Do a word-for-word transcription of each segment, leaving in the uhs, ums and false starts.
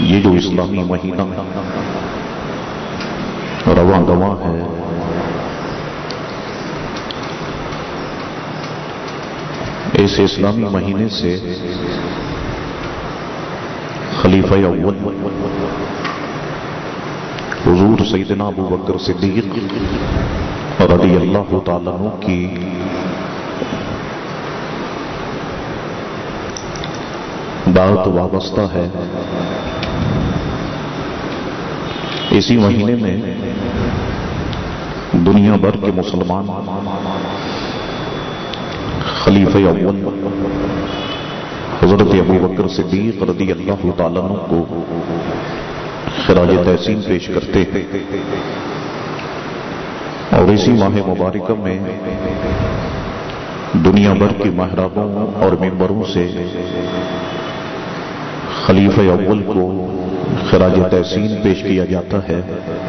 یہ جو اسلامی مہینہ رواں دواں ہے، اس اسلامی مہینے سے خلیفہ اول حضور سیدنا ابو بکر صدیق رضی اللہ تعالیٰ عنہ کی بات وابستہ ہے۔ اسی مہینے میں دنیا بھر کے مسلمان خلیفہ اول حضرت ابو بکر صدیق رضی اللہ تعالیٰ عنہ کو خراج تحسین پیش کرتے ہیں، اور اسی ماہ مبارکہ میں دنیا بھر کے محرابوں اور ممبروں سے خلیفہ اول کو خراج تحسین پیش کیا جاتا ہے،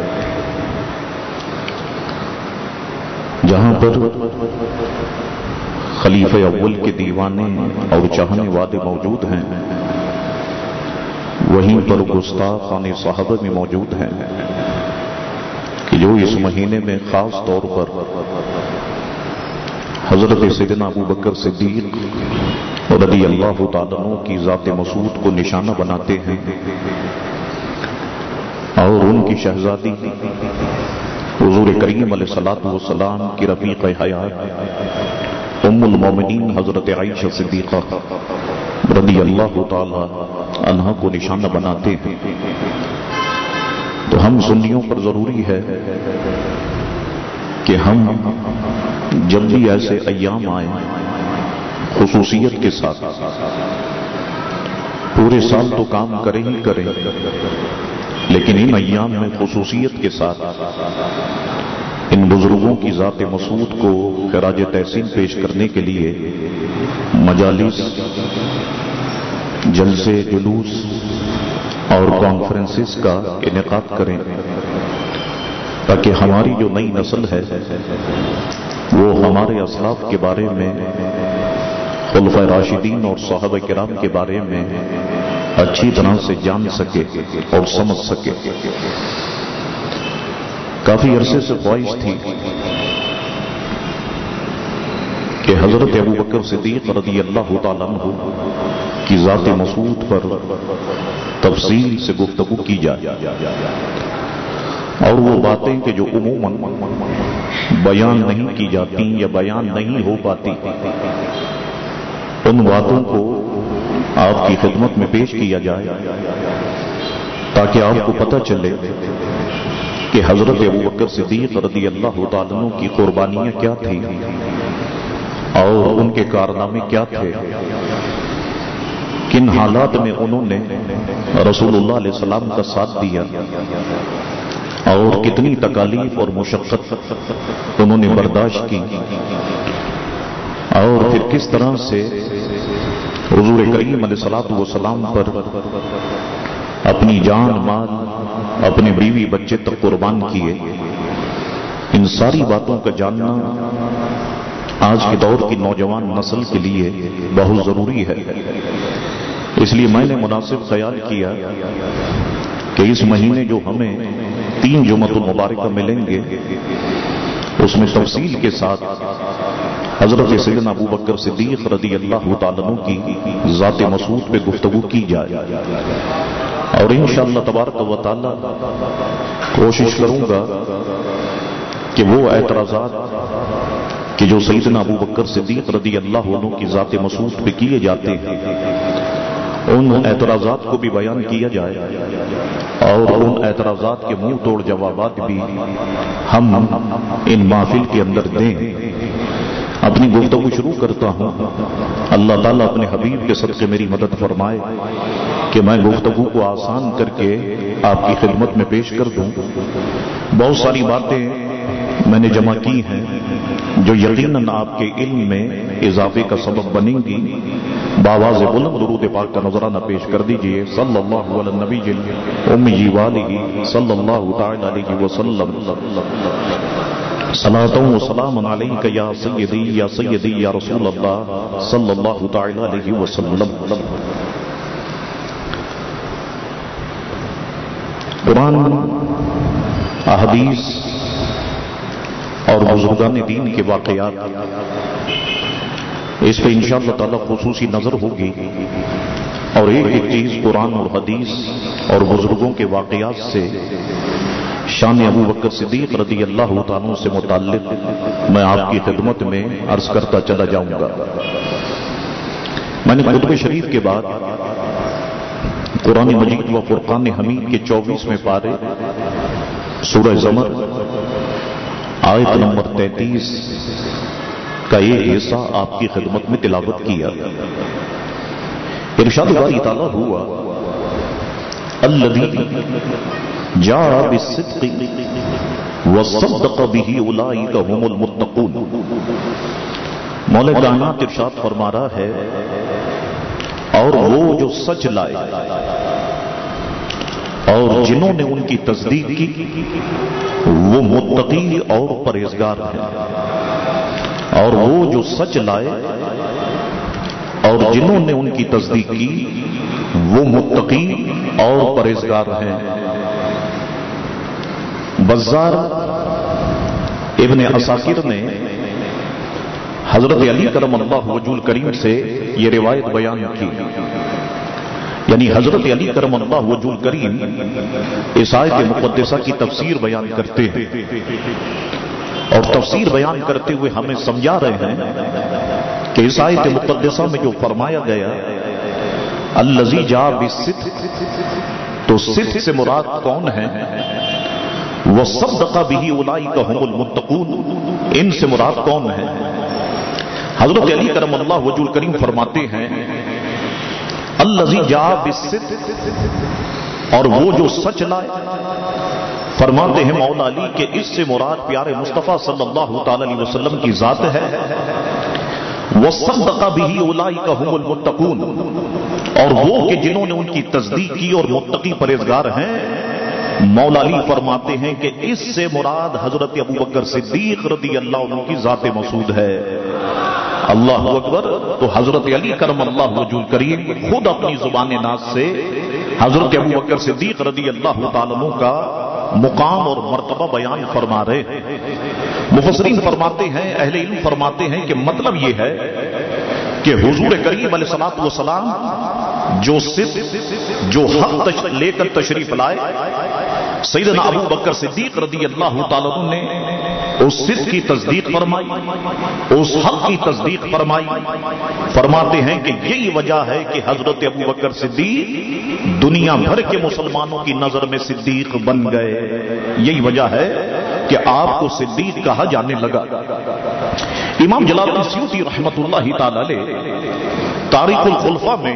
جہاں پر خلیفہ اول کے دیوانے اور چاہنے والے موجود ہیں، وہیں پر گستاخان صحابہ بھی موجود ہیں کہ جو اس مہینے میں خاص طور پر حضرت سیدنا ابو بکر صدیق رضی اللہ تعالیٰ عنہ کی ذات مسعود کو نشانہ بناتے ہیں، اور ان کی شہزادی حضور کریم علیہ الصلوۃ والسلام کی رفیق حیات ام المومنین حضرت عائشہ صدیقہ رضی اللہ تعالی عنہا کو نشانہ بناتے ہیں۔ تو ہم سنیوں پر ضروری ہے کہ ہم جب بھی ایسے ایام آئیں خصوصیت کے ساتھ، پورے سال تو کام کریں ہی کریں، لیکن ان ایام میں خصوصیت کے ساتھ ان بزرگوں کی ذات مسعود کو خراج تحسین پیش کرنے کے لیے مجالس، جلسے، جلوس اور کانفرنسز کا انعقاد کریں، تاکہ ہماری جو نئی نسل ہے وہ ہمارے اسلاف کے بارے میں، خلفائے راشدین اور صحابہ کرام کے بارے میں اچھی طرح سے جان سکے اور سمجھ سکے۔ کافی عرصے سے خواہش تھی کہ حضرت ابو بکر صدیق رضی اللہ تعالیٰ عنہ کی ذات مسعود پر تفصیل سے گفتگو کی جائے، اور وہ باتیں کہ جو عموماً بیان نہیں کی جاتی یا بیان نہیں ہو پاتی، ان باتوں کو آپ کی خدمت میں پیش کیا جائے، تاکہ آپ کو پتہ چلے کہ حضرت ابو بکر صدیق رضی اللہ تعالیٰ عنہ کی قربانیاں کیا تھیں اور ان کے کارنامے کیا تھے، کن حالات میں انہوں نے رسول اللہ علیہ السلام کا ساتھ دیا، اور کتنی تکالیف اور مشقت انہوں نے برداشت کی، اور پھر کس طرح سے حضور کریم علیہ الصلوۃ والسلام پر اپنی جان، مال، اپنے بیوی بچے تک قربان کیے۔ ان ساری باتوں کا جاننا آج کے دور کی نوجوان نسل کے لیے بہت ضروری ہے۔ اس لیے میں نے مناسب خیال کیا کہ اس مہینے جو ہمیں تین جمعۃ المبارکہ ملیں گے، اس میں تفصیل کے ساتھ حضرت سیدنا ابو بکر صدیق رضی اللہ تعالیٰ عنہ کی ذات مسعود پہ گفتگو کی جائے، اور انشاءاللہ تبارک و تعالی کوشش کروں گا کہ وہ اعتراضات کہ جو سیدنا ابو بکر صدیق رضی اللہ عنہ کی ذات مسعود پہ کیے جاتے ہیں، ان اعتراضات کو بھی بیان کیا جائے، اور ان اعتراضات کے منہ توڑ جوابات بھی ہم ان محفل کے اندر دیں۔ اپنی گفتگو شروع کرتا ہوں، اللہ تعالیٰ اپنے حبیب کے صدقے میری مدد فرمائے کہ میں گفتگو کو آسان کر کے آپ کی خدمت میں پیش کر دوں۔ بہت ساری باتیں میں نے جمع کی ہیں جو یقیناً آپ کے علم میں اضافے کا سبب بنیں گی۔ بآواز بلند درود پاک کا نذرانہ پیش کر دیجئے، صلی اللہ علی النبی امی والہ صلی اللہ تعالی علیہ وسلم۔ صلاۃ و سلام علیک یا سیدی یا سیدی یا رسول اللہ صلی اللہ تعالی علیہ وسلم۔ قرآن، احادیث اور بزرگان دین کے واقعات، اس پہ انشاءاللہ تعالی خصوصی نظر ہوگی، اور ایک ایک چیز قرآن اور حدیث اور بزرگوں کے واقعات سے شان ابو بکر صدیق رضی اللہ تعالیٰ سے متعلق میں آپ کی خدمت میں عرض کرتا چلا جاؤں گا۔ میں نے خطبہ شریف کے بعد قرآن مجید و فرقان حمید کے چوبیسویں پارے سورہ زمر آیت نمبر تینتیس کا ایک حصہ آپ کی خدمت میں تلاوت کیا۔ ارشاد باری تعالیٰ ہوا الذی جاء بالصدق وصدق به اولئک هم المتقون۔ مولا کائنات ارشاد فرما رہا ہے اور وہ جو سچ لائے اور جنہوں نے ان کی تصدیق کی وہ متقی اور پرہیزگار ہیں۔ اور وہ جو سچ لائے اور جنہوں نے ان کی تصدیق کی وہ متقی اور پرہیزگار ہیں۔ بزار ابن عساکر نے حضرت علی کرم اللہ وجہ الکریم سے یہ روایت بیان کی، یعنی حضرت علی کرم اللہ وجہ الکریم اس آیت مقدسہ کی تفسیر بیان کرتے ہیں، اور تفسیر بیان کرتے ہوئے ہمیں سمجھا رہے ہیں کہ اس آیت مقدسہ میں جو فرمایا گیا الذی جاء بالصدق، تو صدق سے مراد کون ہے؟ وصدق به اولئک هم المتقون، ان سے مراد کون ہے؟ حضرت علی کرم اللہ وجہ الکریم فرماتے ہیں الذی جاء بالصدق، اور وہ جو سچ لائے، فرماتے ہیں مولا علی کہ اس سے مراد پیارے مصطفیٰ صلی اللہ تعالی علیہ وسلم کی ذات ہے۔ وصدق به اولئک هم المتقون، اور وہ کہ جنہوں نے ان کی تصدیق کی اور متقی پرہیزگار ہیں، مولا علی فرماتے ہیں کہ اس سے مراد حضرت ابو بکر صدیق رضی اللہ عنہ کی ذات مسعود ہے۔ اللہ اکبر۔ تو حضرت علی کرم اللہ وجہ الکریم خود اپنی زبان ناز سے حضرت ابو بکر صدیق رضی اللہ تعالیٰ عنہ کا مقام اور مرتبہ بیان فرما رہے ہیں۔ مفسرین فرماتے ہیں، اہل علم فرماتے ہیں کہ مطلب یہ ہے کہ حضور کریم علیہ الصلوۃ والسلام جو صدق جو حق لے کر تشریف لائے، سیدنا ابو بکر صدیق رضی اللہ تعالیٰ عنہ نے اس صدق کی تصدیق فرمائی، اس حق کی تصدیق فرمائی۔ فرماتے ہیں کہ یہی وجہ ہے کہ حضرت ابو بکر صدیق دنیا بھر کے مسلمانوں کی نظر میں صدیق بن گئے، یہی وجہ ہے کہ آپ کو صدیق کہا جانے لگا۔ امام جلال الدین سیوطی رحمۃ اللہ تعالی علیہ تاریخ الخلفاء میں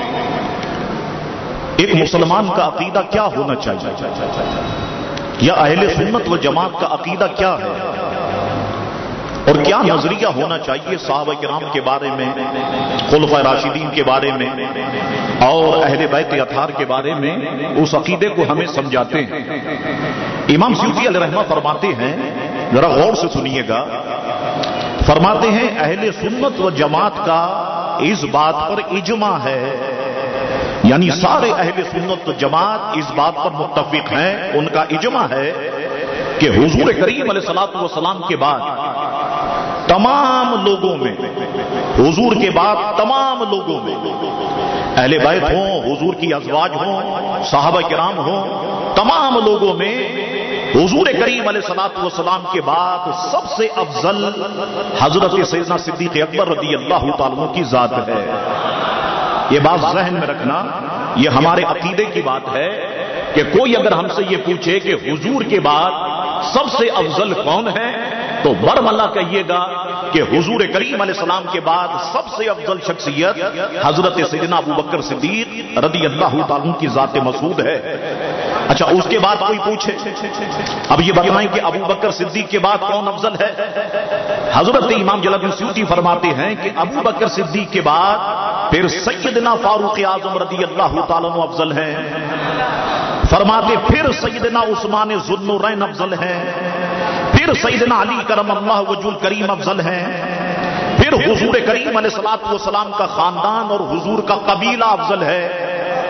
ایک مسلمان کا عقیدہ کیا ہونا چاہیے، یا اہل سنت و جماعت کا عقیدہ کیا ہے، اور کیا نظریہ ہونا چاہیے صحابہ کرام کے بارے میں، خلفائے راشدین کے بارے میں اور اہل بیت اطہار کے بارے میں، اس عقیدے کو ہمیں سمجھاتے ہیں۔ امام سیوطی علیہ رحمہ فرماتے ہیں، ذرا غور سے سنیے گا، فرماتے ہیں اہل سنت و جماعت کا اس بات پر اجماع ہے، یعنی سارے اہل سنت و جماعت اس بات پر متفق ہیں، ان کا اجماع ہے کہ حضور کریم علیہ الصلوۃ والسلام کے بعد تمام لوگوں میں، حضور کے بعد تمام لوگوں میں، اہل بیت ہوں، حضور کی ازواج ہوں، صحابہ کرام ہوں، تمام لوگوں میں حضور کریم علیہ الصلوۃ والسلام کے بعد سب سے افضل حضرت سیدنا صدیق اکبر رضی اللہ تعالیٰ عنہ کی ذات ہے۔ یہ بات ذہن میں رکھنا، یہ ہمارے عقیدے کی بات ہے کہ کوئی اگر ہم سے یہ پوچھے کہ حضور کے بعد سب سے افضل کون ہے، تو برملا کہیے گا کہ حضور کریم علیہ السلام کے بعد سب سے افضل شخصیت حضرت سیدنا ابو بکر صدیق رضی اللہ تعالیٰ عنہ کی ذات مسعود ہے۔ اچھا، اس کے بعد کوئی پوچھے، اب یہ بتائیں کہ ابو بکر صدیق کے بعد کون افضل ہے؟ حضرت امام جلال الدین سیوطی فرماتے ہیں کہ ابو بکر صدیق کے بعد پھر سیدنا فاروق اعظم رضی اللہ تعالیٰ عنہ افضل ہیں، فرماتے پھر سیدنا عثمان ذو النورین افضل ہیں، پھر سیدنا علی کرم اللہ وجہ الکریم افضل ہیں، پھر حضور کریم علیہ الصلوۃ والسلام کا خاندان اور حضور کا قبیلہ افضل ہے،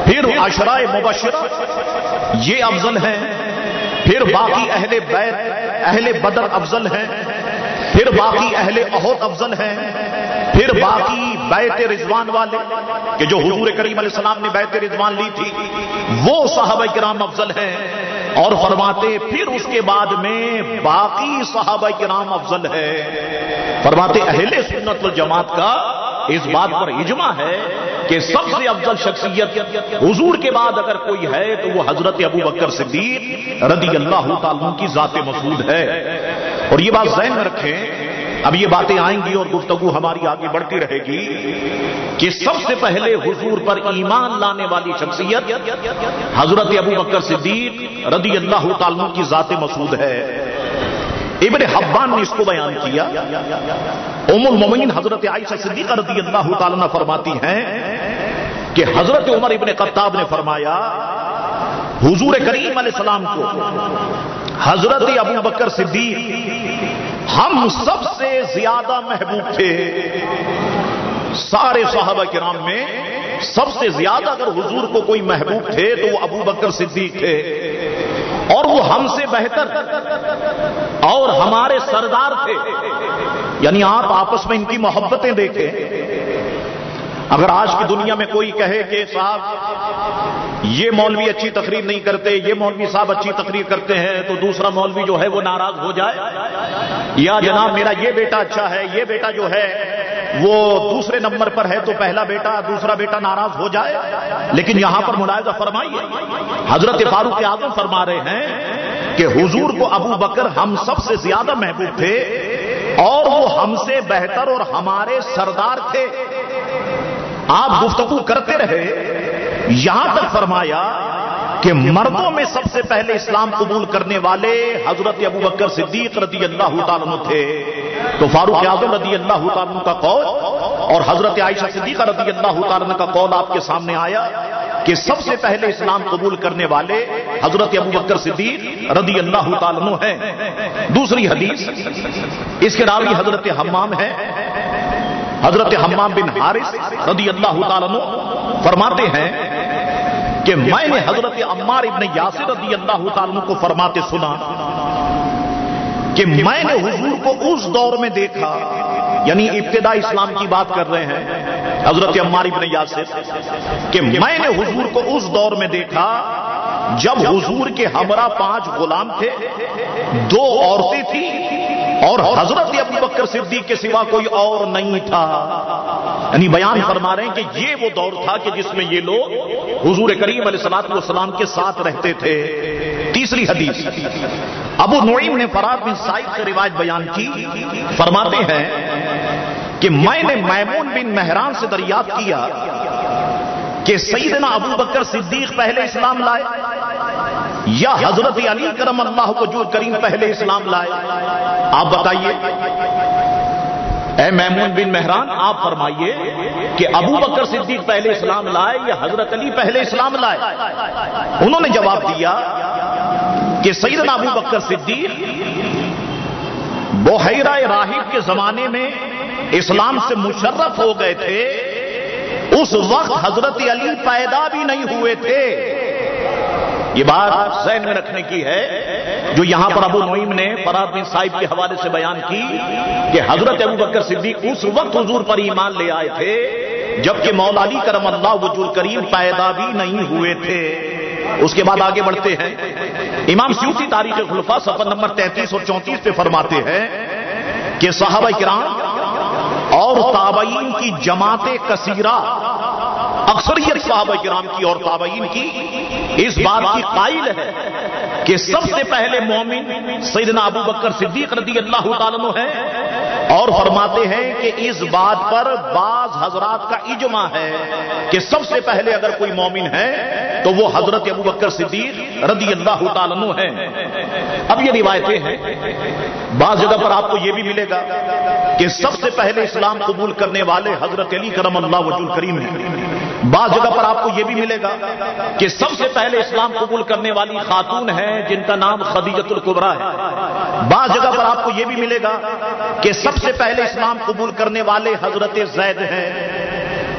پھر عشرائے مبشرہ یہ افضل ہیں، پھر باقی اہل بیت اہل بدر افضل ہیں، پھر باقی اہل احد افضل ہیں، پھر باقی بیت رضوان والے کہ جو حضور کریم علیہ السلام نے بیت رضوان لی تھی وہ صحابہ کرام افضل ہیں، اور فرماتے پھر اس کے بعد میں باقی صحابہ کرام افضل ہے۔ فرماتے اہل سنت والجماعت کا اس بات پر اجماع ہے کہ سب سے افضل شخصیت حضور کے بعد اگر کوئی ہے تو وہ حضرت ابو بکر صدیق رضی اللہ تعالیٰ عنہ کی ذات مسعود ہے۔ اور یہ بات ذہن میں رکھیں، اب یہ باتیں آئیں گی اور گفتگو ہماری آگے بڑھتی رہے گی کہ سب سے پہلے حضور پر ایمان لانے والی شخصیت حضرت ابو بکر صدیق رضی اللہ تعالیٰ عنہ کی ذات مسعود ہے۔ ابن حبان نے اس کو بیان کیا، ام المومنین حضرت عائشہ صدیقہ رضی اللہ تعالیٰ عنہ فرماتی ہیں کہ حضرت عمر ابن خطاب نے فرمایا حضور کریم علیہ السلام کو حضرت ابو بکر صدیق ہم سب سے زیادہ محبوب تھے۔ سارے صحابہ کرام میں سب سے زیادہ اگر حضور کو کوئی محبوب تھے تو وہ ابو بکر صدیق تھے، اور وہ ہم سے بہتر اور ہمارے سردار تھے۔ یعنی آپ آپس میں ان کی محبتیں دیکھیں۔ اگر آج کی دنیا میں کوئی کہے کہ صاحب یہ مولوی اچھی تقریر نہیں کرتے، یہ مولوی صاحب اچھی تقریر کرتے ہیں، تو دوسرا مولوی جو ہے وہ ناراض ہو جائے، یا جناب میرا یہ بیٹا اچھا ہے، یہ بیٹا جو ہے وہ دوسرے نمبر پر ہے تو پہلا بیٹا دوسرا بیٹا ناراض ہو جائے۔ لیکن یہاں پر ملاحظہ فرمائیے، حضرت فاروق اعظم فرما رہے ہیں کہ حضور کو ابو بکر ہم سب سے زیادہ محبوب تھے اور وہ ہم سے بہتر اور ہمارے سردار تھے۔ آپ گفتگو کرتے رہے، یہاں تک فرمایا کہ مردوں میں سب سے پہلے اسلام قبول کرنے والے حضرت ابو بکر صدیق رضی اللہ تعالیٰ عنہ تھے۔ تو فاروق اعظم رضی اللہ تعالیٰ عنہ کا قول اور حضرت عائشہ صدیقہ رضی اللہ تعالیٰ عنہ کا قول آپ کے سامنے آیا کہ سب سے پہلے اسلام قبول کرنے والے حضرت ابو بکر صدیق رضی اللہ تعالیٰ عنہ ہیں۔ دوسری حدیث، اس کے راوی حضرت حمام ہے، حضرت حمام بن حارث رضی اللہ تعالیٰ عنہ فرماتے ہیں کہ میں نے حضرت عمار ابن یاسر رضی اللہ تعالیٰ عنہ کو فرماتے سنا کہ میں نے حضور کو اس دور میں دیکھا، یعنی ابتدا اسلام کی بات کر رہے ہیں حضرت عمار ابن یاسر، کہ میں نے حضور کو اس دور میں دیکھا جب حضور کے ہمراہ پانچ غلام تھے، دو عورتیں تھیں اور حضرت ابو بکر صدیق کے سوا کوئی اور نہیں تھا۔ یعنی بیان فرما رہے ہیں کہ یہ وہ دور تھا کہ جس میں یہ لوگ حضور کریم علیہ الصلوۃ والسلام کے ساتھ رہتے تھے۔ تیسری حدیث، ابو نعیم نے فرار بن سعید سے روایت بیان کی، فرماتے ہیں کہ میں نے میمون بن مہران سے دریافت کیا کہ سیدنا ابو بکر صدیق پہلے اسلام لائے یا حضرت علی کرم اللہ وجہ کریم پہلے اسلام لائے؟ آپ بتائیے اے میمون بن مہران، آپ فرمائیے کہ ابو بکر صدیق پہلے اسلام لائے یا حضرت علی پہلے اسلام لائے؟ انہوں نے جواب دیا کہ سیدنا ابو بکر صدیق بحیرہ راہب کے زمانے میں اسلام سے مشرف ہو گئے تھے، اس وقت حضرت علی پیدا بھی نہیں ہوئے تھے۔ یہ بات ذہن میں رکھنے کی ہے جو یہاں پر ابو نعیم نے فرار بن صاحب کے حوالے سے بیان کی کہ حضرت ابو بکر صدیق اس وقت حضور پر ایمان لے آئے تھے جبکہ مولا علی کرم اللہ وجہ کریم پیدا بھی نہیں ہوئے تھے۔ اس کے بعد آگے بڑھتے ہیں، امام سیوطی تاریخ خلفاء صفحہ نمبر تینتیس اور چونتیس پہ فرماتے ہیں کہ صحابہ کرام اور تابعین کی جماعت کثیرہ، اکثریت صحابہ کرام کی اور تابعین کی اس بات کی قائل ہے کہ سب سے پہلے مومن سیدنا ابو بکر صدیق رضی اللہ تعالیٰ عنہ ہے، اور فرماتے ہیں کہ اس بات پر بعض حضرات کا اجماع ہے کہ سب سے پہلے اگر کوئی مومن ہے تو وہ حضرت ابو بکر صدیق رضی اللہ تعالیٰ عنہ ہے۔ اب یہ روایتیں ہیں، بعض جگہ پر آپ کو یہ بھی ملے گا کہ سب سے پہلے اسلام قبول کرنے والے حضرت علی کرم اللہ وجہ کریم ہیں، بعض جگہ پر آپ کو یہ بھی ملے گا کہ سب سے پہلے اسلام قبول کرنے والی خاتون ہے جن کا نام خدیجۃ الکبریٰ ہے، بعض جگہ پر آپ کو یہ بھی ملے گا کہ سب سے پہلے اسلام قبول کرنے والے حضرت زید ہیں۔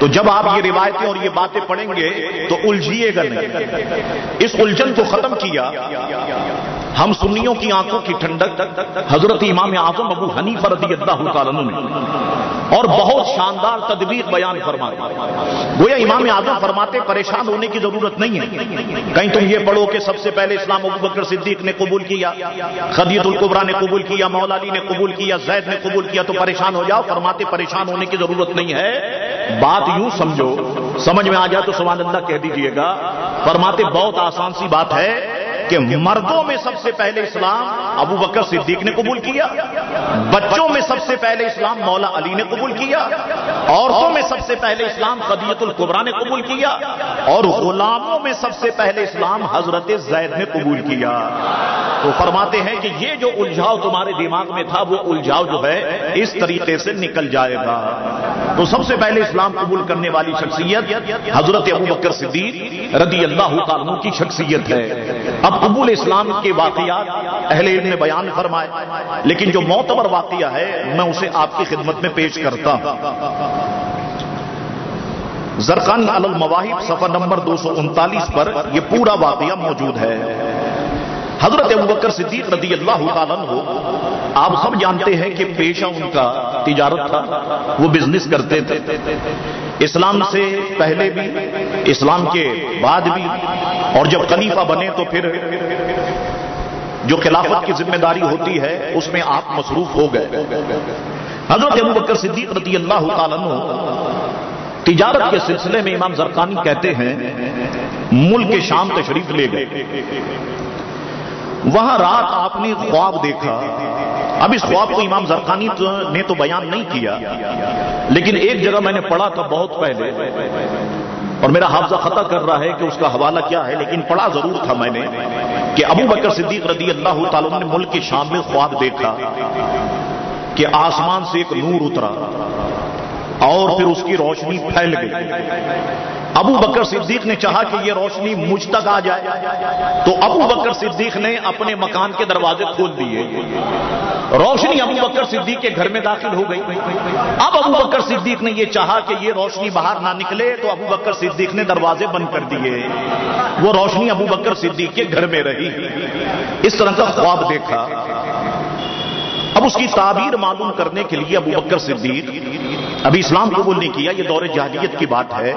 تو جب آپ یہ روایتیں اور یہ باتیں پڑھیں گے تو الجھیے گا نہیں. اس الجھن کو ختم کیا ہم سنیوں کی آنکھوں کی ٹھنڈک حضرت امام اعظم ابو حنیفہ رضی اللہ تعالیٰ عنہ نے اور بہت شاندار تدبیر بیان فرماتے. گویا امام اعظم فرماتے پریشان ہونے کی ضرورت نہیں ہے. کہیں تم یہ پڑھو کہ سب سے پہلے اسلام ابو بکر صدیق نے قبول کیا, خدیجہ الکبریٰ نے قبول کیا, مولا علی نے قبول کیا, زید نے قبول کیا تو پریشان ہو جاؤ. فرماتے پریشان ہونے کی ضرورت نہیں ہے. بات یوں سمجھو, سمجھ میں آ جائے تو سبحان اللہ کہہ دیجئے گا. فرماتے بہت آسان سی بات ہے کہ مردوں میں سب سے پہلے اسلام ابو بکر صدیق نے قبول کیا, بچوں میں سب سے پہلے اسلام مولا علی نے قبول کیا, عورتوں میں سب سے پہلے اسلام خدیجہ الکبریٰ نے قبول کیا, اور غلاموں میں سب سے پہلے اسلام حضرت زید نے قبول کیا. تو فرماتے ہیں کہ یہ جو الجھاؤ تمہارے دماغ میں تھا وہ الجھاؤ جو ہے اس طریقے سے نکل جائے گا. تو سب سے پہلے اسلام قبول کرنے والی شخصیت حضرت ابو بکر صدیق رضی اللہ تعالیٰ عنہ کی شخصیت ہے. اب قبول اسلام کے واقعات اہل علم نے بیان فرمائے, لیکن جو معتبر واقعہ ہے میں اسے آپ کی خدمت میں پیش کرتا ہوں. زرقانی علی المواہب صفحہ نمبر دو سو انتالیس پر یہ پورا واقعہ موجود ہے. حضرت ابوبکر صدیق رضی اللہ تعالیٰ عنہ آپ سب جانتے ہیں کہ پیشہ ان کا تجارت تھا, وہ بزنس کرتے تھے. اسلام سے پہلے بھی, اسلام کے بعد بھی, اور جب خلیفہ بنے تو پھر جو خلافت کی ذمہ داری ہوتی ہے اس میں آپ مصروف ہو گئے. حضرت ابوبکر صدیق رضی اللہ تعالیٰ عنہ تجارت کے سلسلے میں امام زرقانی کہتے ہیں ملک شام تشریف لے گئے. وہاں رات آپ نے خواب دیکھا. اب اس خواب کو امام زرقانی نے تو بیان نہیں کیا, لیکن ایک جگہ میں نے پڑھا تھا بہت پہلے, اور میرا حافظہ خطا کر رہا ہے کہ اس کا حوالہ کیا ہے, لیکن پڑھا ضرور تھا میں نے کہ ابو بکر صدیق رضی اللہ تعالیٰ نے ملک شام میں خواب دیکھا کہ آسمان سے ایک نور اترا اور پھر اس کی روشنی پھیل گئی. ابو بکر صدیق نے چاہا کہ یہ روشنی مجھ تک آ جائے, تو ابو بکر صدیق نے اپنے مکان کے دروازے کھول دیے. روشنی ابو بکر صدیق کے گھر میں داخل ہو گئی. اب ابو بکر صدیق نے یہ چاہا کہ یہ روشنی باہر نہ نکلے, تو ابو بکر صدیق نے دروازے بند کر دیے. وہ روشنی ابو بکر صدیق کے گھر میں رہی. اس طرح کا خواب دیکھا. اب اس کی تعبیر معلوم کرنے کے لیے ابو بکر صدیق ابھی اسلام قبول نہیں کیا, یہ دور جاہلیت کی بات ہے,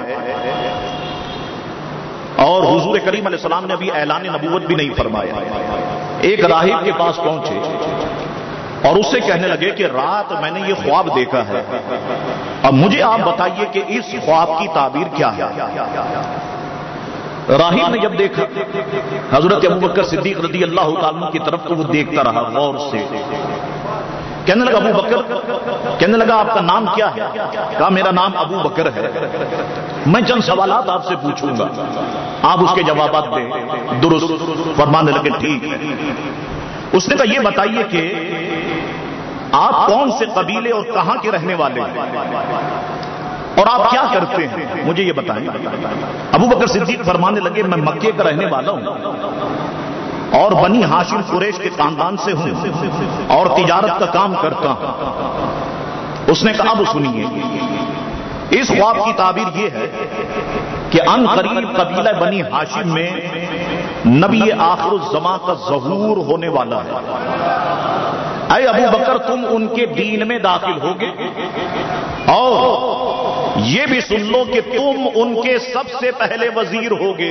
اور حضور کریم علیہ السلام نے ابھی اعلان نبوت بھی نہیں فرمایا. ایک راہب کے پاس پہنچے اور اس سے کہنے لگے کہ رات میں نے یہ خواب دیکھا ہے, اب مجھے آپ بتائیے کہ اس خواب کی تعبیر کیا ہے. راہب نے جب دیکھا حضرت ابوبکر صدیق رضی اللہ تعالیٰ کی طرف, تو وہ دیکھتا رہا غور سے. کہنے لگا ابو بکر, کہنے لگا آپ کا نام کیا ہے؟ کہا میرا نام ابو بکر ہے. میں چند سوالات آپ سے پوچھوں گا, آپ اس کے جوابات دیں. درست. فرمانے لگے ٹھیک ہے. اس نے کہا یہ بتائیے کہ آپ کون سے قبیلے اور کہاں کے رہنے والے ہیں, اور آپ کیا کرتے ہیں, مجھے یہ بتائیں. ابو بکر صدیق فرمانے لگے میں مکے کا رہنے والا ہوں اور بنی ہاشم قریش کے خاندان سے ہوں اور تجارت کا کام کرتا ہوں. اس نے کہا اب سنیے, اس خواب کی تعبیر یہ ہے کہ ان قریب قبیلہ بنی ہاشم میں نبی آخر الزمان کا ظہور ہونے والا ہے. اے ابو بکر تم ان کے دین میں داخل ہوگے, اور یہ بھی سن لو کہ تم ان کے سب سے پہلے وزیر ہوگے.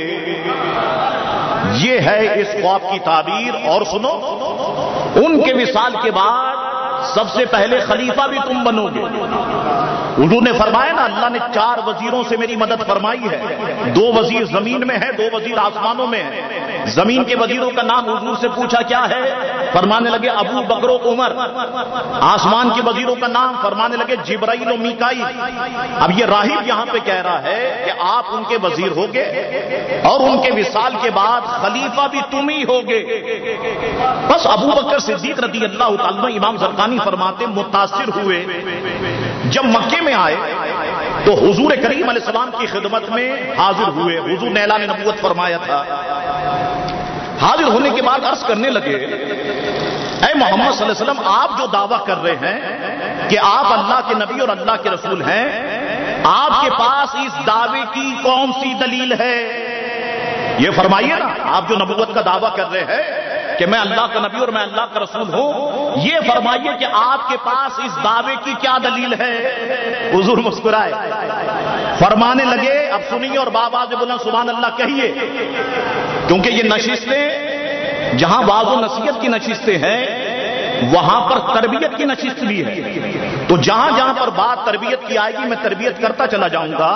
یہ ہے اس خواب کی تعبیر. اور سنو, ان کے وصال کے بعد سب سے پہلے خلیفہ بھی تم بنو گے. حضور نے فرمایا نا, اللہ نے چار وزیروں سے میری مدد فرمائی ہے, دو وزیر زمین میں ہے, دو وزیر آسمانوں میں ہے. زمین کے وزیروں کا نام حضور سے پوچھا کیا ہے, فرمانے لگے ابو بکر و عمر. آسمان کے وزیروں کا نام فرمانے لگے جبرائیل و میکائیل. اب یہ راہب یہاں پہ کہہ رہا ہے کہ آپ ان کے وزیر ہوگے اور ان کے وصال کے بعد خلیفہ بھی تم ہی ہوگے. بس ابو بکر صدیق رضی اللہ تعالیٰ امام زرقانی فرماتے متاثر ہوئے. جب مکے میں آئے تو حضور کریم علیہ السلام کی خدمت میں حاضر ہوئے. حضور نے اعلان نبوت فرمایا تھا. حاضر ہونے کے بعد عرض کرنے لگے اے محمد صلی اللہ علیہ وسلم, آپ جو دعویٰ کر رہے ہیں کہ آپ اللہ کے نبی اور اللہ کے رسول ہیں, آپ کے پاس اس دعوے کی کون سی دلیل ہے؟ یہ فرمائیے نا، آپ جو نبوت کا دعویٰ کر رہے ہیں کہ میں اللہ کا نبی اور میں اللہ کا رسول ہوں، یہ فرمائیے کہ آپ کے پاس اس دعوے کی کیا دلیل ہے؟ حضور مسکرائے، فرمانے لگے، اب سنیے اور بآواز بلند سبحان اللہ کہیے، کیونکہ یہ نشستیں جہاں واعظ و نصیحت کی نشستیں ہیں وہاں پر تربیت کی نشست بھی ہے، تو جہاں جہاں پر بات تربیت کی آئے گی میں تربیت کرتا چلا جاؤں گا۔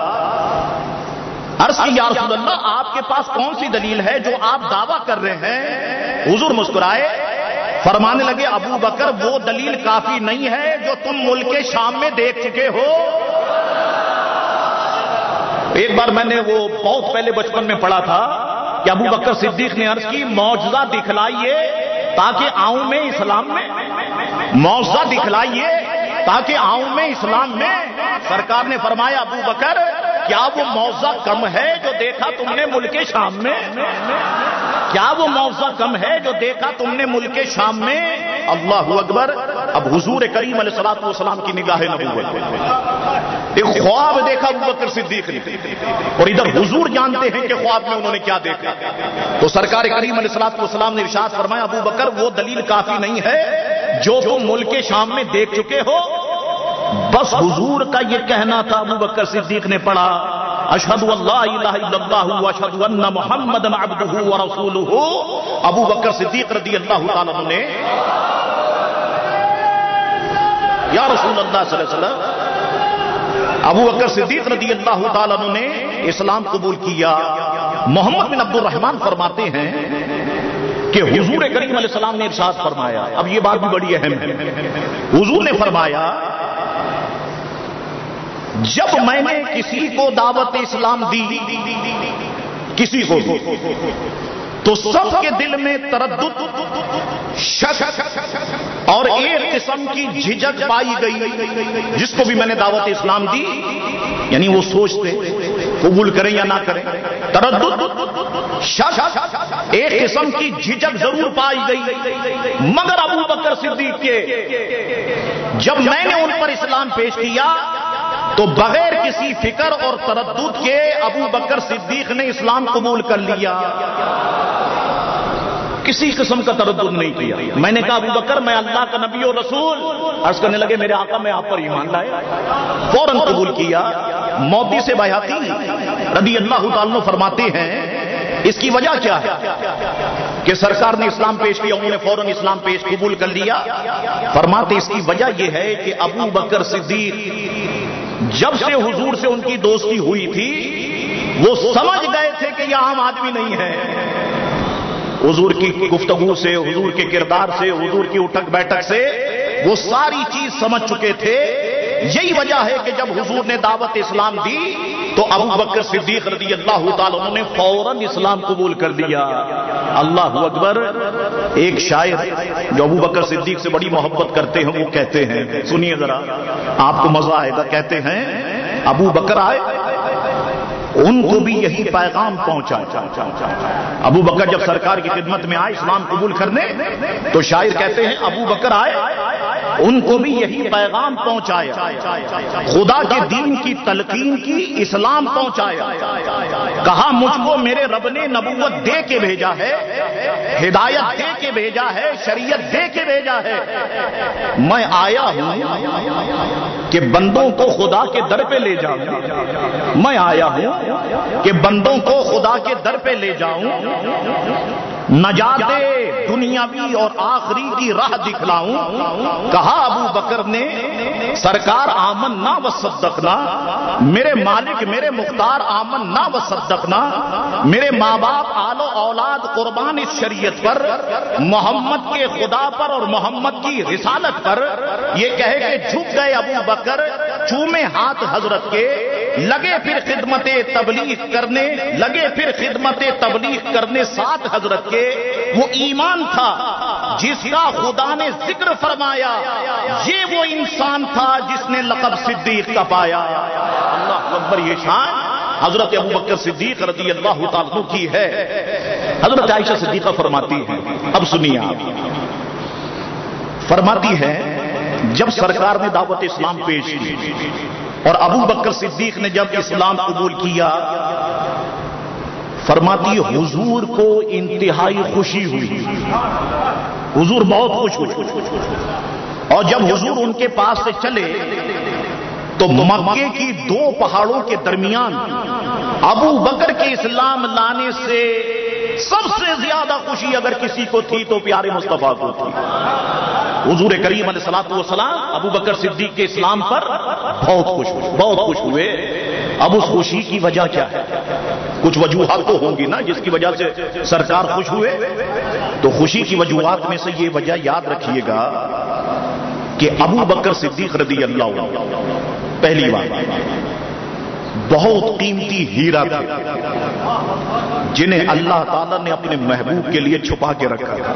عرض کی یا رسول اللہ آپ کے پاس کون سی دلیل ہے جو آپ دعویٰ کر رہے ہیں؟ حضور مسکرائے، فرمانے لگے ابو بکر وہ دلیل کافی نہیں ہے جو تم ملک شام میں دیکھ چکے ہو۔ ایک بار میں نے وہ بہت پہلے بچپن میں پڑھا تھا کہ ابو بکر صدیق نے عرض کی معجزہ دکھلائیے تاکہ آؤں میں اسلام میں، معجزہ دکھلائیے تاکہ آؤں میں اسلام میں۔ سرکار نے فرمایا ابو بکر کیا وہ معجزہ کم ہے جو دیکھا تم نے ملک شام میں؟ کیا وہ معجزہ کم ہے جو دیکھا تم نے ملک شام میں؟ اللہ اکبر۔ اب حضور کریم علیہ الصلوۃ والسلام کی نگاہ نبوت، ایک خواب دیکھا ابو بکر صدیق نے، اور ادھر حضور جانتے ہیں کہ خواب میں انہوں نے کیا دیکھا۔ تو سرکار کریم علیہ الصلوۃ والسلام نے ارشاد فرمایا ابو بکر وہ دلیل کافی نہیں ہے جو تم ملک شام میں دیکھ چکے ہو۔ بس حضور کا یہ کہنا تھا، ابو بکر صدیق نے پڑھا اشہد ان لا الہ الا اللہ واشہد ان محمدا عبدہ ورسولہ۔ ابو بکر صدیق رضی اللہ تعالیٰ عنہ نے یا رسول اللہ صلی اللہ علیہ وسلم، ابو بکر صدیق رضی اللہ تعالیٰ عنہ نے اسلام قبول کیا۔ محمد بن عبد الرحمن فرماتے ہیں کہ حضور کریم علیہ السلام نے ارشاد فرمایا، اب یہ بات بھی بڑی اہم ہے، حضور نے فرمایا جب میں نے کسی کو دعوت اسلام دی، کسی کو تو سب کے دل میں تردد، شک اور ایک قسم کی جھجک پائی گئی۔ جس کو بھی میں نے دعوت اسلام دی یعنی وہ سوچتے قبول کریں یا نہ کریں، تردد، شک، ایک قسم کی جھجک ضرور پائی گئی، مگر ابو بکر صدیق کے جب میں نے ان پر اسلام پیش کیا تو بغیر کسی فکر اور تردد کے ابو بکر صدیق نے اسلام قبول کر لیا، کسی قسم کا تردد نہیں کیا۔ میں نے کہا ابو بکر میں اللہ کا نبی اور رسول، عرض کرنے لگے میرے آقا میں آپ پر ایمان لائے، فوراً قبول کیا۔ مودی سے بیاتی رضی اللہ تعالیٰ عنہ فرماتے ہیں اس کی وجہ کیا ہے کہ سرکار نے اسلام پیش کیا، انہوں نے فوراً اسلام پیش قبول کر لیا۔ فرماتے اس کی وجہ یہ ہے کہ ابو بکر صدیق جب سے حضور سے ان کی دوستی ہوئی تھی وہ سمجھ گئے تھے کہ یہ عام آدمی نہیں ہے۔ حضور کی گفتگو سے، حضور کے کردار سے، حضور کی اٹھک بیٹھک سے وہ ساری چیز سمجھ چکے تھے۔ یہی وجہ ہے کہ جب حضور نے دعوت اسلام دی تو ابو بکر صدیق رضی اللہ تعالیٰ عنہ نے فوراً اسلام قبول کر دیا۔ اللہ اکبر۔ ایک شاعر جو ابو بکر صدیق سے بڑی محبت کرتے ہیں وہ کہتے ہیں، سنیے ذرا آپ کو مزہ آئے گا، کہتے ہیں ابو بکر آئے ان کو بھی یہی پیغام پہنچا۔ ابو بکر جب سرکار کی خدمت میں آئے اسلام قبول کرنے تو شاعر کہتے ہیں ابو بکر آئے ان کو بھی یہی پیغام پہنچایا، خدا کے دین کی تلقین کی اسلام پہنچایا، کہا مجھ کو میرے رب نے نبوت دے کے بھیجا ہے، ہدایت دے کے بھیجا ہے، شریعت دے کے بھیجا ہے، میں آیا ہوں کہ بندوں کو خدا کے در پہ لے جاؤں، میں آیا ہوں کہ بندوں کو خدا کے در پہ لے جاؤں، نجات دنیاوی اور آخری کی راہ دکھلاؤں۔ کہا ابو بکر نے سرکار آمنا و صدقنا، میرے مالک میرے مختار آمنا و صدقنا، میرے ماں باپ آل و اولاد قربان اس شریعت پر، محمد کے خدا پر اور محمد کی رسالت پر۔ یہ کہہ کے جھک گئے ابو بکر، چومے ہاتھ حضرت کے، لگے پھر خدمت تبلیغ کرنے، لگے پھر خدمت تبلیغ کرنے ساتھ حضرت کے۔ وہ ایمان تھا جس کا خدا نے ذکر فرمایا، یہ وہ انسان تھا جس نے لقب صدیق کا پایا۔ اللہ اکبر۔ یہ شان حضرت ابو بکر صدیق رضی اللہ تعالیٰ عنہ کی ہے۔ حضرت عائشہ صدیقہ فرماتی ہے، اب سنیے آپ، فرماتی ہے جب سرکار نے دعوت اسلام پیش کی اور ابو بکر صدیق نے جب اسلام قبول کیا، فرماتی حضور کو انتہائی خوشی ہوئی، حضور بہت خوش ہوئے، اور جب حضور ان کے پاس سے چلے تو مکے کی دو پہاڑوں کے درمیان ابو بکر کے اسلام لانے سے سب سے زیادہ خوشی اگر کسی کو تھی تو پیارے مصطفیٰ کو تھی۔ حضور کریم علیہ الصلوۃ والسلام ابو بکر صدیق کے اسلام پر بہت خوش ہوئے، بہت خوش ہوئے۔ اب اس خوشی کی وجہ کیا ہے؟ کچھ وجوہات تو ہوں گی نا جس کی وجہ سے سرکار خوش ہوئے، تو خوشی کی وجوہات میں سے یہ وجہ یاد رکھیے گا کہ ابو بکر صدیق رضی اللہ عنہ پہلی بار بہت قیمتی ہیرا تھے جنہیں اللہ تعالیٰ نے اپنے محبوب کے لیے چھپا کے رکھا تھا۔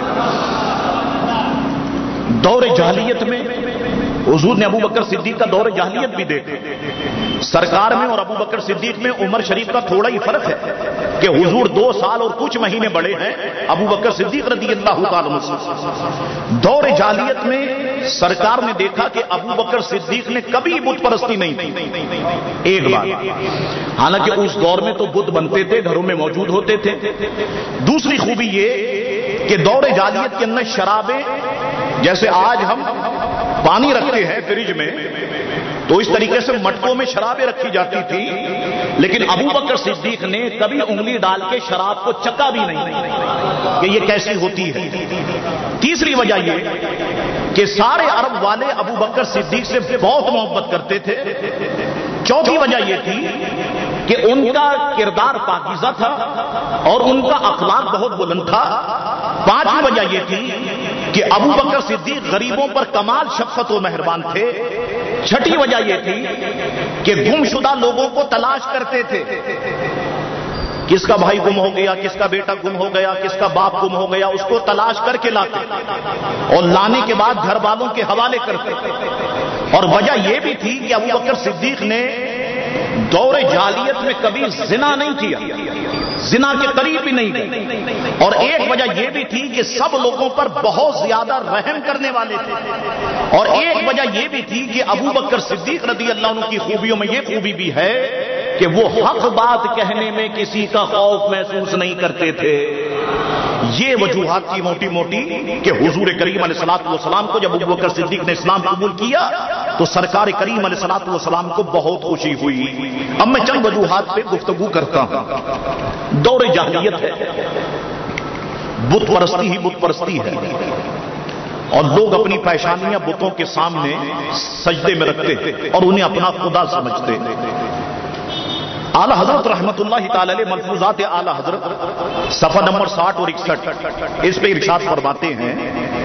دور جاہلیت میں حضور نے ابو بکر صدیق کا دور جاہلیت بھی دیکھا، سرکار میں اور ابو بکر صدیق میں عمر شریف کا تھوڑا ہی فرق ہے کہ حضور دو سال اور کچھ مہینے بڑے ہیں ابو بکر صدیق رضی اللہ تعالیٰ عنہ سے۔ دور جاہلیت میں سرکار نے دیکھا کہ ابو بکر صدیق نے کبھی بت پرستی نہیں کی ایک بار، حالانکہ اس دور میں تو بت بنتے تھے، گھروں میں موجود ہوتے تھے۔ دوسری خوبی یہ کہ دور جاہلیت کے اندر شرابیں، جیسے آج ہم پانی رکھتے ہیں فریج میں تو اس طریقے سے مٹکوں میں شرابیں رکھی جاتی تھی، لیکن ابو بکر صدیق نے کبھی انگلی ڈال کے شراب کو چکا بھی نہیں کہ یہ کیسی ہوتی ہے۔ تیسری وجہ یہ کہ سارے عرب والے ابو بکر صدیق سے بہت محبت کرتے تھے۔ چوتھی وجہ یہ تھی کہ ان کا کردار پاکیزہ تھا اور ان کا اخلاق بہت بلند تھا۔ پانچویں وجہ یہ تھی کہ ابو بکر صدیق غریبوں پر کمال شفقت و مہربان تھے۔ چھٹی وجہ یہ تھی کہ گم شدہ لوگوں کو تلاش کرتے تھے، کس کا بھائی گم ہو گیا، کس کا بیٹا گم ہو گیا، کس کا باپ گم ہو گیا، اس کو تلاش کر کے لاتے اور لانے کے بعد گھر والوں کے حوالے کرتے۔ اور وجہ یہ بھی تھی کہ ابو بکر صدیق نے دور جاہلیت میں کبھی زنا نہیں کیا، زنا کے قریب بھی نہیں گئے، اور ایک وجہ یہ بھی تھی کہ سب لوگوں پر بہت زیادہ رحم کرنے والے تھے، اور ایک وجہ یہ بھی تھی کہ ابو بکر صدیق رضی اللہ عنہ کی خوبیوں میں یہ خوبی بھی ہے کہ وہ حق بات کہنے میں کسی کا خوف محسوس نہیں کرتے تھے۔ یہ وجوہات کی موٹی موٹی کہ حضور کریم علیہ الصلوۃ والسلام کو جب ابو بکر صدیق نے اسلام قبول کیا تو سرکار کریم علیہ الصلوۃ والسلام کو بہت خوشی ہوئی۔ اب میں چند وجوہات پہ گفتگو کرتا ہوں۔ دور جاہلیت ہے، بت پرستی ہی بت پرستی ہے، اور لوگ اپنی پیشانیاں بتوں کے سامنے سجدے میں رکھتے اور انہیں اپنا خدا سمجھتے۔ اعلی حضرت رحمت اللہ تعالی علیہ ملفوظات اعلی حضرت صفحہ نمبر ساٹھ اور اکسٹھ اس پہ ارشاد فرماتے ہیں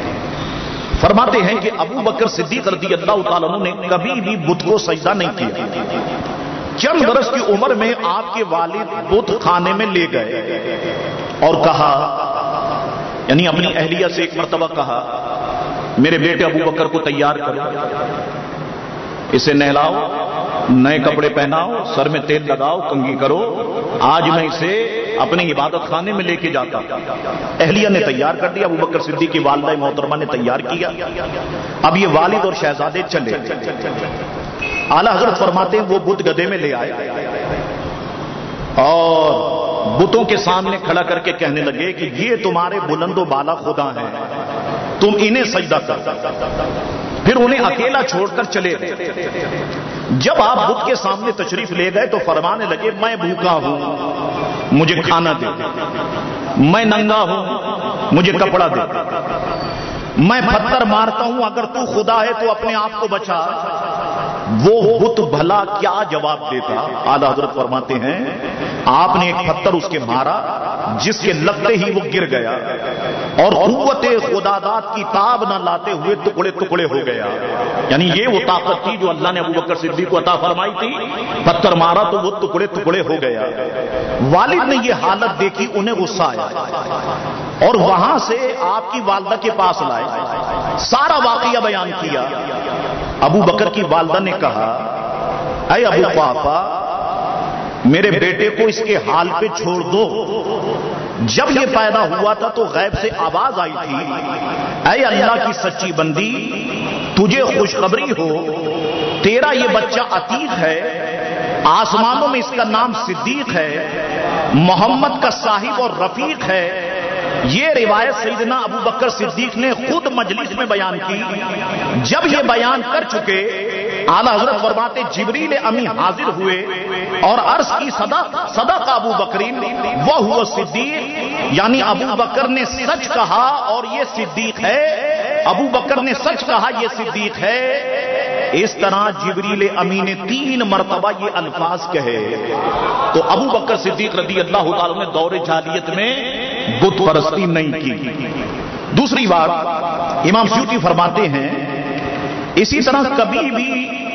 فرماتے ہیں کہ ابو بکر صدیق رضی اللہ تعالیٰ عنہ نے کبھی بھی بت کو سجدہ نہیں کیا۔ چند برس کی عمر میں آپ کے والد بت خانے میں لے گئے اور کہا، یعنی اپنی اہلیہ سے ایک مرتبہ کہا، میرے بیٹے ابو بکر کو تیار کرو، اسے نہلاؤ، نئے کپڑے پہناؤ، سر میں تیل لگاؤ، کنگھی کرو، آج میں اسے اپنے عبادت خانے میں لے کے جاتا۔ اہلیہ نے تیار کر دیا، ابو بکر صدیق کی والدہ محترمہ نے تیار کیا۔ اب یہ والد اور شہزادے چلے، اعلی حضرت فرماتے ہیں وہ بت گدھے میں لے آئے اور بتوں کے سامنے کھڑا کر کے کہنے لگے کہ یہ تمہارے بلند و بالا خدا ہیں، تم انہیں سجدہ کر۔ پھر انہیں اکیلا چھوڑ کر چلے گئے۔ جب آپ بت کے سامنے تشریف لے گئے تو فرمانے لگے، میں بھوکا ہوں، مجھے کھانا دے، میں ننگا ہوں، مجھے کپڑا دے، میں پتھر مارتا ہوں، اگر تو خدا ہے تو اپنے آپ کو بچا۔ وہ بت بھلا کیا جواب دیتا؟ اعلی حضرت فرماتے ہیں آپ نے ایک پتھر اس کے مارا جس کے لگتے ہی وہ گر گیا اور قوت خداداد کی تاب نہ لاتے ہوئے ٹکڑے ٹکڑے ہو گیا۔ یعنی یہ وہ طاقت تھی جو اللہ نے ابو بکر صدیق کو عطا فرمائی تھی، پتھر مارا تو وہ ٹکڑے ٹکڑے ہو گیا۔ والد نے یہ حالت دیکھی، انہیں غصہ آیا اور وہاں سے آپ کی والدہ کے پاس لائے، سارا واقعہ بیان کیا۔ ابو بکر کی والدہ نے کہا، اے ابو پاپا، میرے بیٹے کو اس کے حال پہ چھوڑ دو، جب یہ پیدا ہوا تھا تو غیب سے آواز آئی تھی، اے اللہ کی سچی بندی، تجھے خوشخبری ہو تیرا یہ بچہ عتیق ہے، آسمانوں میں اس کا نام صدیق ہے، محمد کا صاحب اور رفیق ہے. یہ روایت سیدنا ابو بکر صدیق نے خود مجلس میں بیان کی. جب یہ بیان کر چکے، اعلی حضرت فرماتے جبریل امی حاضر ہوئے اور عرض کی صدق صدق ابو بکرین وہ ہوا صدیق، یعنی ابو بکر نے سچ کہا اور یہ صدیق ہے. ابو بکر نے سچ کہا، یہ صدیق ہے. اس طرح جبریل امی نے تین مرتبہ یہ الفاظ کہے تو ابو بکر صدیق رضی اللہ تعالی نے دور جاہلیت میں بت پرستی نہیں کی. دوسری بات امام سیوطی فرماتے ہیں اسی طرح کبھی بھی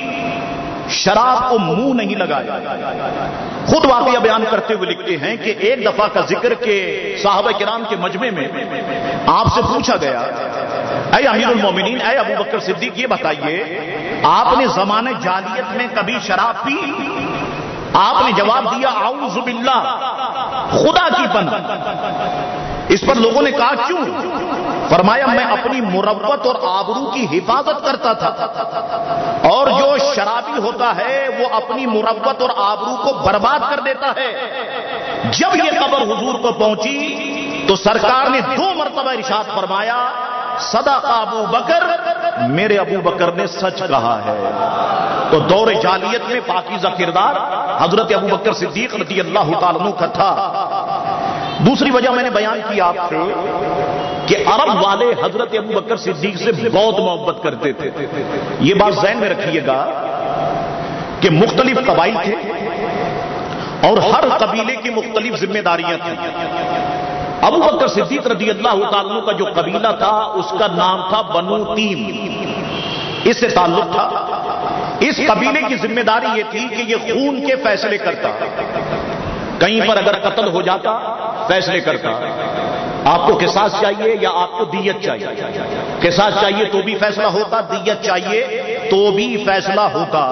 شراب کو منہ نہیں لگایا. خود واقعہ بیان کرتے ہوئے لکھتے ہیں کہ ایک دفعہ کا ذکر کہ صحابہ کرام کے مجمع میں آپ سے پوچھا گیا، اے امیر المومنین، اے ابو بکر صدیق، یہ بتائیے آپ نے زمانے جاہلیت میں کبھی شراب پی؟ آپ نے جواب دیا اعوذ باللہ، خدا کی پناہ. اس پر لوگوں نے کہا کیوں؟ فرمایا میں اپنی مروت اور آبرو کی حفاظت کرتا تھا، اور جو شرابی ہوتا ہے وہ اپنی مروت اور آبرو کو برباد کر دیتا ہے. جب یہ خبر حضور کو پہنچی تو سرکار نے دو مرتبہ ارشاد فرمایا صدق ابو بکر، میرے ابو بکر نے سچ کہا ہے. تو دور جاہلیت میں پاکیزہ کردار حضرت ابو بکر صدیق رضی اللہ تعالیٰ عنہ کا تھا. دوسری وجہ میں نے بیان کی آپ سے کہ عرب والے حضرت ابو بکر صدیق سے بہت محبت کرتے تھے. یہ بات ذہن میں رکھیے گا کہ مختلف قبائل تھے اور ہر قبیلے کی مختلف ذمہ داریاں تھیں. ابو بکر صدیق رضی اللہ تعالیٰ کا جو قبیلہ تھا اس کا نام تھا بنو تیم، اس سے تعلق تھا. اس قبیلے کی ذمہ داری یہ تھی کہ یہ خون کے فیصلے کرتا، کہیں پر اگر قتل ہو جاتا فیصلے کرتا. آپ کو قصاص چاہیے یا آپ کو دیت چاہیے؟ قصاص چاہیے تو بھی فیصلہ ہوتا، دیت چاہیے تو بھی فیصلہ ہوتا.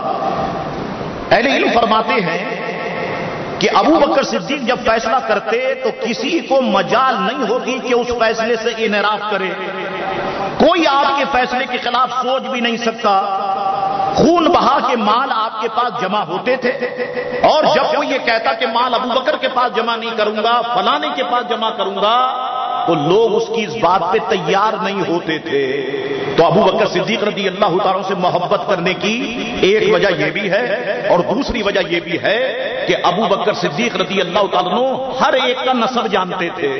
اہل علم فرماتے ہیں کہ ابو بکر صدیق جب فیصلہ کرتے تو کسی کو مجال نہیں ہوتی کہ اس فیصلے سے انحراف کرے. کوئی آپ کے فیصلے کے خلاف سوچ بھی نہیں سکتا. خون بہا کے مال آپ کے پاس جمع ہوتے تھے، اور جب کوئی یہ کہتا کہ مال ابو بکر کے پاس جمع نہیں کروں گا، فلانے کے پاس جمع کروں گا، تو لوگ اس کی اس بات پہ تیار نہیں ہوتے تھے. تو ابو بکر صدیق رضی اللہ تعالیٰ سے محبت کرنے کی ایک وجہ یہ بھی ہے، اور دوسری وجہ یہ بھی ہے کہ ابو بکر صدیق رضی اللہ تعالیٰ ہر ایک کا نسب جانتے تھے.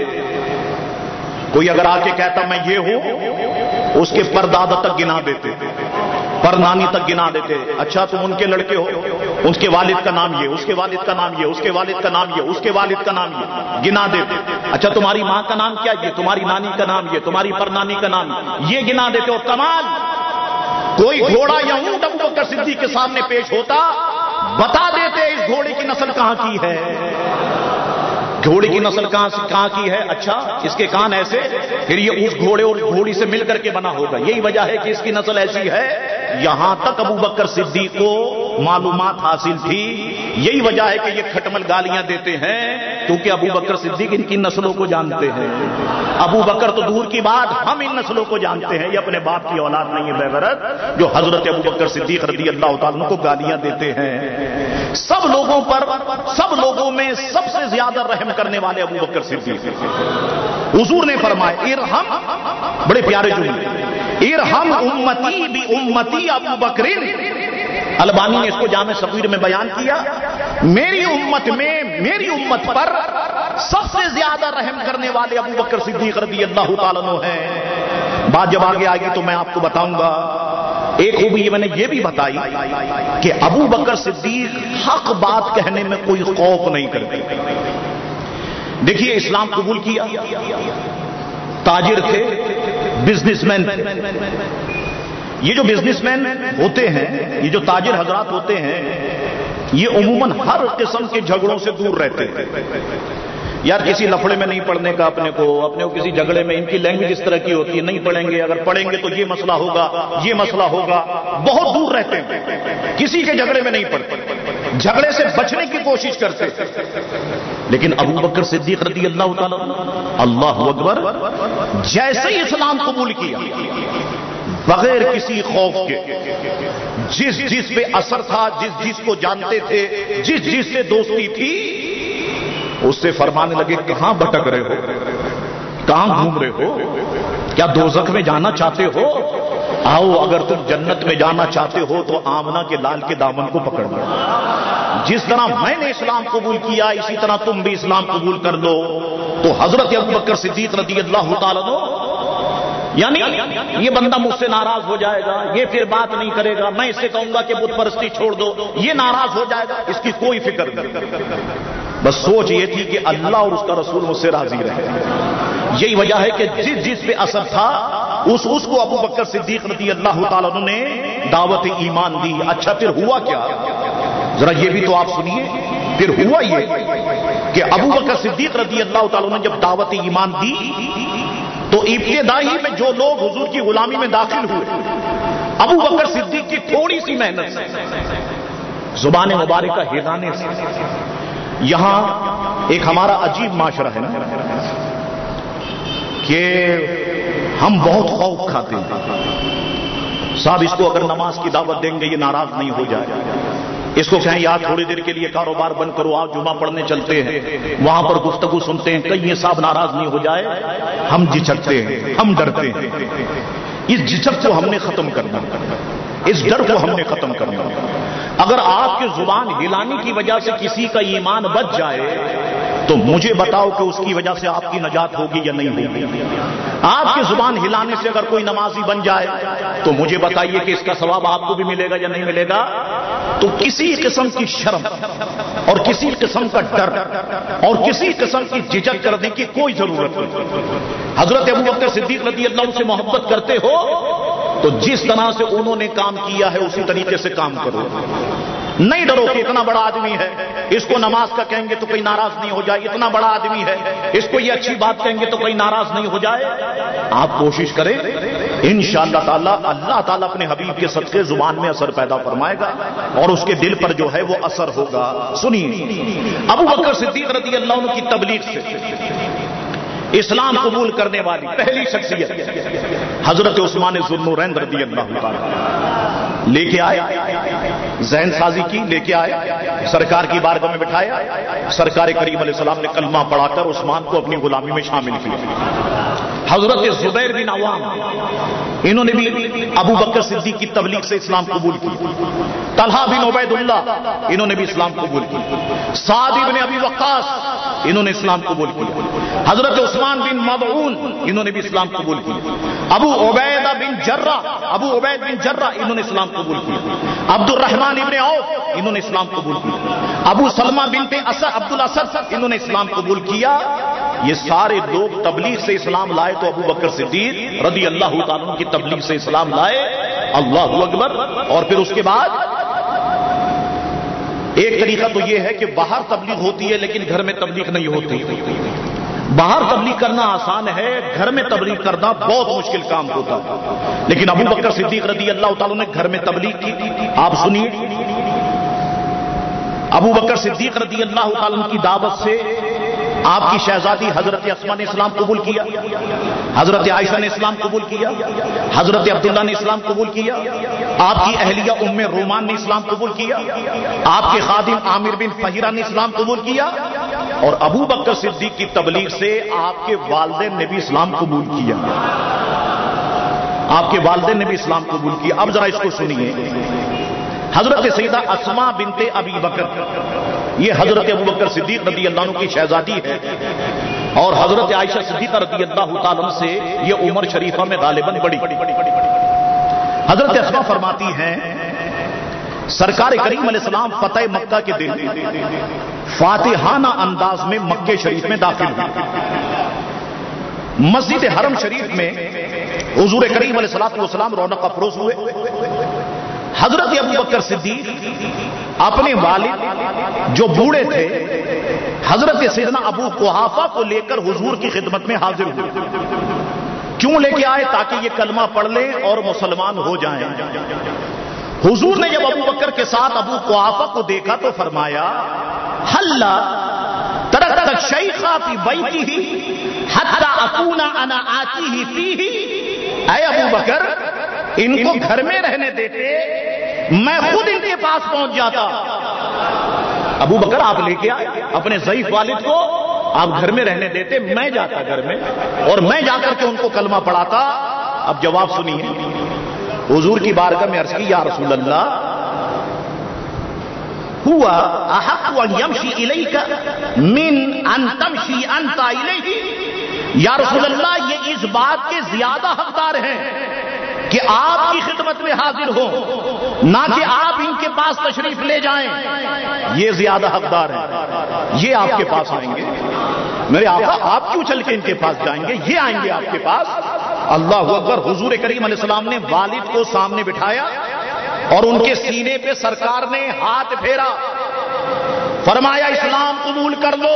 کوئی اگر آ کے کہتا میں یہ ہوں، اس کے پردادا تک گنا دیتے، پر نانی تک گنا دیتے. اچھا تم ان کے لڑکے ہو، اس کے والد کا نام یہ، اس کے والد کا نام یہ، اس کے والد کا نام یہ، اس کے والد کا نام یہ، گنا دیتے. اچھا تمہاری ماں کا نام کیا؟ یہ. تمہاری نانی کا نام یہ، تمہاری پر نانی کا نام یہ، گنا دیتے. اور کمال، کوئی گھوڑا یا اونٹ ابو بکر صدیق کے سامنے پیش ہوتا، بتا دیتے اس گھوڑے کی نسل کہاں کی ہے. گھوڑے کی نسل کہاں کہاں کی ہے؟ اچھا اس کے کان ایسے، پھر یہ اس گھوڑے اور گھوڑی سے مل کر کے بنا ہوگا. یہی وجہ ہے کہ اس کی نسل ایسی ہے. یہاں تک ابو بکر صدیق کو معلومات حاصل تھی. یہی وجہ ہے کہ یہ کھٹمل گالیاں دیتے ہیں کیونکہ ابو بکر صدیق ان کی نسلوں کو جانتے ہیں. ابو بکر تو دور کی بات، ہم ان نسلوں کو جانتے ہیں. یہ اپنے باپ کی اولاد نہیں ہے بے غرض، جو حضرت ابو بکر صدیق رضی اللہ تعالیٰ کو گالیاں دیتے ہیں. سب لوگوں پر، سب لوگوں میں سب سے زیادہ رحم کرنے والے ابو بکر صدیق. حضور نے فرمایا ارحم، بڑے پیارے جملے، ارحم امتی بھی امتی ابو بکر. البانی نے اس کو جامع صغیر میں بیان کیا، میری امت میں، میری امت پر سب سے زیادہ رحم کرنے والے ابو بکر صدیق رضی اللہ تعالیٰ عنہ ہیں. بات جب آگے آئے گی تو میں آپ کو بتاؤں گا. ایک خوبی یہ میں نے یہ بھی بتائی کہ ابو بکر صدیق حق بات کہنے میں کوئی خوف نہیں کرتے. دیکھیے اسلام قبول کیا، تاجر تھے، بزنس مین تھے. یہ جو بزنس مین ہوتے ہیں، یہ جو تاجر حضرات ہوتے ہیں، یہ عموماً ہر قسم کے جھگڑوں سے دور رہتے ہیں. یار کسی لفڑے میں نہیں پڑھنے کا اپنے کو، اپنے کو کسی جھگڑے میں، ان کی لینگویج اس طرح کی ہوتی ہے، نہیں پڑھیں گے، اگر پڑھیں گے تو یہ مسئلہ ہوگا، یہ مسئلہ ہوگا. بہت دور رہتے ہیں، کسی کے جھگڑے میں نہیں پڑتے، جھگڑے سے بچنے کی کوشش کرتے. لیکن ابو بکر صدیق رضی اللہ تعالیٰ، اللہ اکبر، جیسے ہی اسلام قبول کیا بغیر کسی خوف کے جس جس پہ اثر تھا، جس جس کو جانتے تھے، جس جس سے دوستی تھی، اس سے فرمانے لگے کہاں بھٹک رہے ہو، کہاں گھوم رہے ہو، کیا دوزخ میں جانا چاہتے ہو؟ آؤ اگر تم جنت میں جانا چاہتے ہو تو آمنہ کے لال کے دامن کو پکڑ لو۔ جس طرح میں نے اسلام قبول کیا اسی طرح تم بھی اسلام قبول کر لو۔ تو حضرت ابوبکر صدیق رضی اللہ تعالیٰ عنہ، یعنی یہ بندہ مجھ سے ناراض ہو جائے گا، یہ پھر بات نہیں کرے گا، میں اس سے کہوں گا کہ بت پرستی چھوڑ دو، یہ ناراض ہو جائے گا، اس کی کوئی فکر نہیں۔ بس سوچ یہ تھی کہ اللہ اور اس کا رسول مجھ سے راضی رہے۔ یہی وجہ ہے کہ جس جس پہ اثر تھا اس اس کو ابو بکر صدیق رضی اللہ تعالیٰ عنہ نے دعوت ایمان دی۔ اچھا پھر ہوا کیا؟ ذرا یہ بھی تو آپ سنیے۔ پھر ہوا یہ کہ ابو بکر صدیق رضی اللہ تعالیٰ عنہ نے جب دعوت ایمان دی تو ابتدائی میں جو لوگ حضور کی غلامی میں داخل ہوئے، ابو بکر صدیق کی تھوڑی سی محنت سے، زبان مبارکہ ہلانے سے، یہاں ایک ہمارا عجیب معاشرہ ہے نا کہ ہم بہت خوف کھاتے ہیں۔ صاحب اس کو اگر نماز کی دعوت دیں گے یہ ناراض نہیں ہو جائے، اس کو کہیں یار تھوڑی دیر کے لیے کاروبار بند کرو، آپ جمعہ پڑھنے چلتے ہیں، وہاں پر گفتگو سنتے ہیں، کہیں یہ صاحب ناراض نہیں ہو جائے، ہم جھجکتے ہیں، ہم ڈرتے ہیں۔ اس جھجک کو ہم نے ختم کرنا، اس ڈر کو ہم نے ختم کرنا۔ اگر آپ کی زبان ہلانے کی وجہ سے کسی کا ایمان بچ جائے تو مجھے بتاؤ کہ اس کی وجہ سے آپ کی نجات ہوگی یا نہیں ہوگی؟ آپ کی زبان ہلانے سے اگر کوئی نمازی بن جائے تو مجھے بتائیے کہ اس کا ثواب آپ کو بھی ملے گا یا نہیں ملے گا؟ تو کسی قسم کی شرم اور کسی قسم کا ڈر اور کسی قسم کی جھجک کرنے کی کوئی ضرورت نہیں۔ حضرت ابوبکر صدیق رضی اللہ عنہ سے محبت کرتے ہو تو جس طرح سے انہوں نے کام کیا ہے اسی طریقے سے کام کرو۔ نہیں ڈرو کہ اتنا بڑا آدمی ہے، اس کو نماز کا کہیں گے تو کوئی ناراض نہیں ہو جائے، اتنا بڑا آدمی ہے، اس کو یہ اچھی بات کہیں گے تو کوئی ناراض نہیں ہو جائے۔ آپ کوشش کریں، انشاءاللہ تعالی اللہ تعالیٰ اپنے حبیب کے صدقے زبان میں اثر پیدا فرمائے گا اور اس کے دل پر جو ہے وہ اثر ہوگا۔ سنیے، ابو بکر صدیق رضی اللہ عنہ کی تبلیغ سے اسلام قبول کرنے والی پہلی شخصیت حضرت عثمان ذوالنورین رضی اللہ تعالی لے کے آئے، ذہن سازی کی، لے کے آئے، سرکار کی بارگاہ میں بٹھایا، سرکار کریم علیہ السلام نے کلمہ پڑھا کر عثمان کو اپنی غلامی میں شامل کیا۔ حضرت زبیر بن عوام انہوں نے بھی ابو بکر صدیق کی تبلیغ سے اسلام قبول کی۔ طلحہ بن عبید اللہ انہوں نے بھی اسلام قبول کی۔ سعد بن ابی وقاص انہوں نے اسلام قبول کیا۔ حضرت عثمان بن مظعون انہوں نے بھی اسلام قبول کیا۔ ابو عبیدہ بن جرہ ابو عبید بن جرہ انہوں نے اسلام قبول کیا۔ عبد الرحمن ابن عوف انہوں نے اسلام قبول کیا۔ ابو سلمہ بنت اسد عبد الاسد انہوں نے اسلام قبول کیا۔ یہ سارے لوگ تبلیغ سے اسلام لائے تو ابو بکر صدیق رضی اللہ تعالیٰ عنہ کی تبلیغ سے اسلام لائے۔ اللہ اکبر۔ اور پھر اس کے بعد ایک طریقہ تو یہ ہے کہ باہر تبلیغ ہوتی ہے لیکن گھر میں تبلیغ نہیں ہوتی۔ باہر تبلیغ کرنا آسان ہے، گھر میں تبلیغ کرنا بہت مشکل کام ہوتا ہے۔ لیکن ابو بکر صدیق رضی اللہ تعالیٰ نے گھر میں تبلیغ کی۔ آپ سنیے، ابو بکر صدیق رضی اللہ تعالیٰ کی دعوت سے آپ کی شہزادی حضرت اسماء نے اسلام قبول کیا، حضرت عائشہ نے اسلام قبول کیا، حضرت عبداللہ نے اسلام قبول کیا، آپ کی اہلیہ ام رومان نے اسلام قبول کیا، آپ کے خادم عامر بن فہیرہ نے اسلام قبول کیا، اور ابو بکر صدیق کی تبلیغ سے آپ کے والدین نے بھی اسلام قبول کیا۔ آپ کے والدین نے بھی اسلام قبول کیا۔ اب ذرا اس کو سنیے، حضرت سیدہ اسماء بنت ابی بکر یہ حضرت ابو بکر صدیق رضی اللہ عنہ کی شہزادی ہے، اور حضرت عائشہ صدیقہ رضی اللہ تعالیٰ سے یہ عمر شریفہ میں غالباً بڑی۔ حضرت اسماء فرماتی ہیں سرکار کریم علیہ السلام فتح مکہ کے دن فاتحانہ انداز میں مکہ شریف میں داخل ہوئے۔ مسجد حرم شریف میں حضور کریم علیہ الصلوۃ والسلام رونق افروز ہوئے۔ حضرت ابو بکر صدیق اپنے والد جو بوڑھے تھے حضرت سیدنا ابو قحافہ کو لے کر حضور کی خدمت میں حاضر ہوئے۔ کیوں لے کے آئے؟ تاکہ یہ کلمہ پڑھ لیں اور مسلمان ہو جائیں۔ حضور نے جب ابو بکر کے ساتھ ابو قحافہ کو دیکھا تو فرمایا حلا ترکت الشیخ فی بیتہ حتی اکون انا آتیہ فیہ، اے ابو بکر ان کو گھر میں رہنے دیتے، میں خود ان کے پاس پہنچ جاتا۔ ابو بکر آپ لے کے آئے اپنے ضعیف والد کو، آپ گھر میں رہنے دیتے، میں جاتا گھر میں اور میں جا کر کے ان کو کلمہ پڑھاتا۔ اب جواب سنیے، حضور کی بارگاہ میں عرض کی، یا رسول اللہ ہوا احق ان یمشی الیک من ان تمشی انت الیہ، یا رسول اللہ یہ اس بات کے زیادہ حقدار ہیں کہ آپ کی خدمت میں حاضر ہوں، نہ کہ آپ ان کے پاس تشریف لے جائیں، یہ زیادہ حقدار ہیں، یہ آپ کے پاس آئیں گے۔ میرے آقا آپ کیوں چل کے ان کے پاس جائیں گے، یہ آئیں گے آپ کے پاس۔ اللہ اکبر۔ حضور کریم علیہ السلام نے والد کو سامنے بٹھایا اور ان کے سینے پہ سرکار نے ہاتھ پھیرا، فرمایا اسلام قبول کر لو۔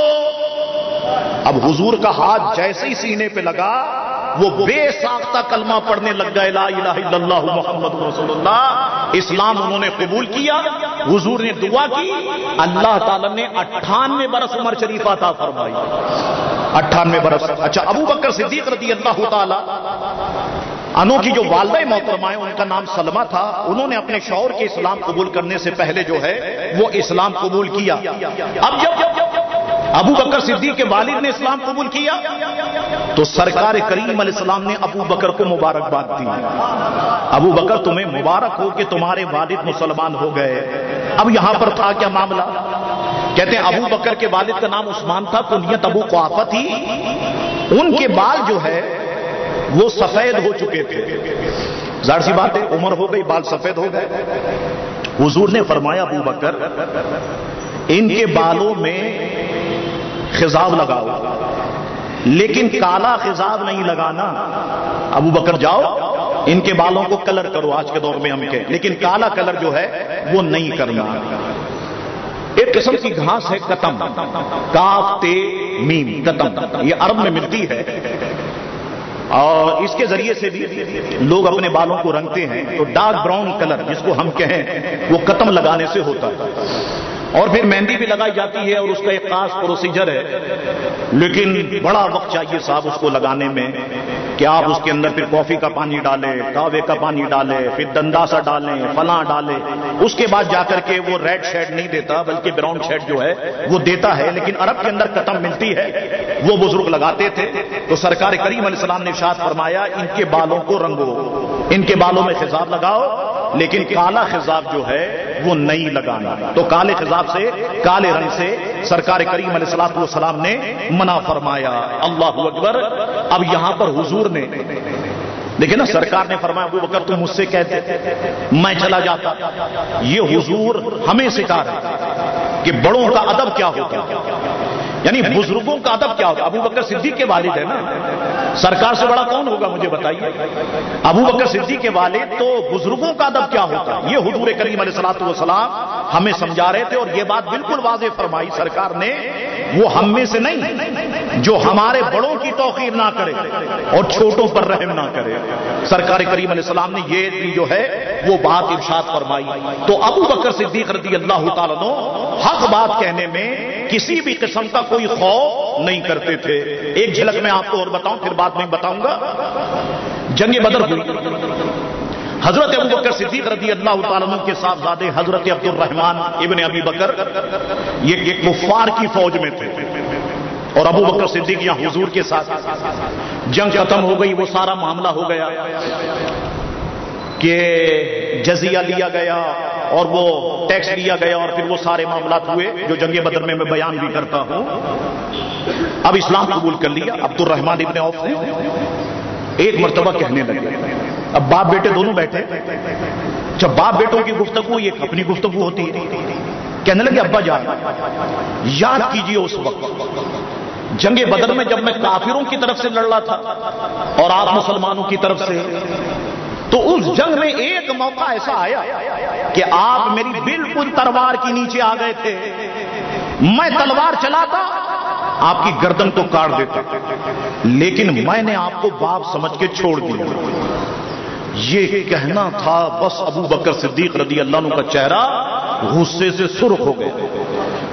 اب حضور کا ہاتھ جیسے ہی سینے پہ لگا، وہ بے ساختہ کلمہ پڑھنے لگ گئے، لا الہ الا اللہ محمد رسول اللہ۔ اسلام انہوں نے قبول کیا، حضور نے دعا کی، اللہ تعالی نے اٹھانوے برس عمر شریف عطا فرمائی، اٹھانوے برس۔ اچھا، ابو بکر صدیق رضی اللہ تعالی انہوں کی جو والدہ محترمہ ہے، ان کا نام سلمہ تھا، انہوں نے اپنے شوہر کے اسلام قبول کرنے سے پہلے جو ہے وہ اسلام قبول کیا۔ اب جب ابو بکر صدیق کے والد نے اسلام قبول کیا تو سرکار کریم علیہ السلام نے ابو بکر کو مبارکباد دی، ابو بکر تمہیں مبارک ہو کہ تمہارے والد مسلمان ہو گئے۔ اب یہاں پر تھا کیا معاملہ؟ کہتے ہیں ابو بکر کے والد کا نام عثمان تھا، کنیت ابو قحافہ تھی، ان کے بال جو ہے وہ سفید ہو چکے تھے، ظاہر سی بات ہے عمر ہو گئی، بال سفید ہو گئے۔ حضور نے فرمایا ابو بکر ان کے بالوں میں خضاب لگاؤ، لیکن کالا خضاب نہیں لگانا۔ ابو بکر جاؤ ان کے بالوں کو کلر کرو، آج کے دور میں ہم کہیں، لیکن کالا کلر جو ہے وہ نہیں کرنا۔ ایک قسم کی گھاس ہے قطم، کاف تے میم، قطم، یہ عرب میں ملتی ہے اور اس کے ذریعے سے بھی لوگ اپنے بالوں کو رنگتے ہیں۔ تو ڈارک براؤن کلر جس کو ہم کہیں وہ قطم لگانے سے ہوتا ہے، اور پھر مہندی بھی لگائی جاتی ہے اور اس کا ایک خاص پروسیجر ہے، لیکن بڑا وقت چاہیے صاحب اس کو لگانے میں کہ آپ اس کے اندر پھر کافی کا پانی ڈالیں، کاوے کا پانی ڈالیں، پھر دنداسا ڈالیں، فلاں ڈالیں، اس کے بعد جا کر کے وہ ریڈ شیڈ نہیں دیتا بلکہ براؤن شیڈ جو ہے وہ دیتا ہے۔ لیکن عرب کے اندر قطم ملتی ہے، وہ بزرگ لگاتے تھے۔ تو سرکار کریم علیہ السلام نے ارشاد فرمایا ان کے بالوں کو رنگو، ان کے بالوں میں خضاب لگاؤ، لیکن کالا خضاب جو ہے وہ نہیں لگانا۔ تو کالے خضاب سے، کالے رنگ سے سرکار کریم علیہ الصلوۃ والسلام نے منع فرمایا۔ اللہ اکبر۔ اب یہاں پر حضور نے دیکھیں نا، سرکار نے فرمایا ابو بکر تم مجھ سے کہتے میں چلا جاتا۔ یہ حضور ہمیں سکھا رہے کہ بڑوں کا ادب کیا ہوتا ہے، یعنی بزرگوں کا ادب کیا ہوتا ہے۔ ابو بکر صدیق کے والد ہے نا، سرکار سے بڑا کون ہوگا مجھے بتائیے؟ ابو بکر صدیق کے والد، تو بزرگوں کا ادب کیا ہوتا ہے، یہ حضور کریم علیہ الصلوۃ والسلام ہمیں سمجھا رہے تھے۔ اور یہ بات بالکل واضح فرمائی سرکار نے، وہ ہم میں سے نہیں جو ہمارے بڑوں کی توقیر نہ کرے اور چھوٹوں پر رحم نہ کرے۔ سرکار کریم علیہ السلام نے یہ جو ہے وہ بات ارشاد فرمائی۔ تو ابو بکر صدیق رضی اللہ تعالیٰ عنہ حق بات کہنے میں کسی بھی قسم کا کوئی خوف نہیں کرتے تھے۔ ایک جھلک میں آپ کو اور بتاؤں، پھر بعد میں بتاؤں گا۔ جنگ بدر ہوئی، حضرت ابو بکر صدیق رضی اللہ تعالیٰ عنہ کے صاحبزادے حضرت عبد الرحمن ابن ابی بکر یہ کفار کی فوج میں تھے، اور ابو بکر صدیق یہاں حضور کے ساتھ۔ جنگ ختم ہو گئی، وہ سارا معاملہ ہو گیا کہ جزیہ لیا گیا اور وہ ٹیکس لیا گیا، اور پھر وہ سارے معاملات ہوئے جو جنگ بدر میں میں بیان بھی کرتا ہوں۔ اب اسلام قبول کر لیا عبد الرحمن ابن عوف نے۔ ایک مرتبہ کہنے لگے، اب باپ بیٹے دونوں بیٹھے، جب باپ بیٹوں کی گفتگو ایک اپنی گفتگو ہوتی ہے، کہنے لگے ابا جان یاد کیجئے اس وقت جنگ بدر میں جب میں کافروں کی طرف سے لڑ رہا تھا اور آپ مسلمانوں کی طرف سے، تو اس جنگ میں ایک موقع ایسا آیا کہ آپ میری بالکل تلوار کے نیچے آ گئے تھے، میں تلوار چلاتا آپ کی گردن کو کاٹ دیتا، لیکن میں نے آپ کو باپ سمجھ کے چھوڑ دیا۔ یہ کہنا تھا، بس ابو بکر صدیق رضی اللہ عنہ کا چہرہ غصے سے سرخ ہو گیا۔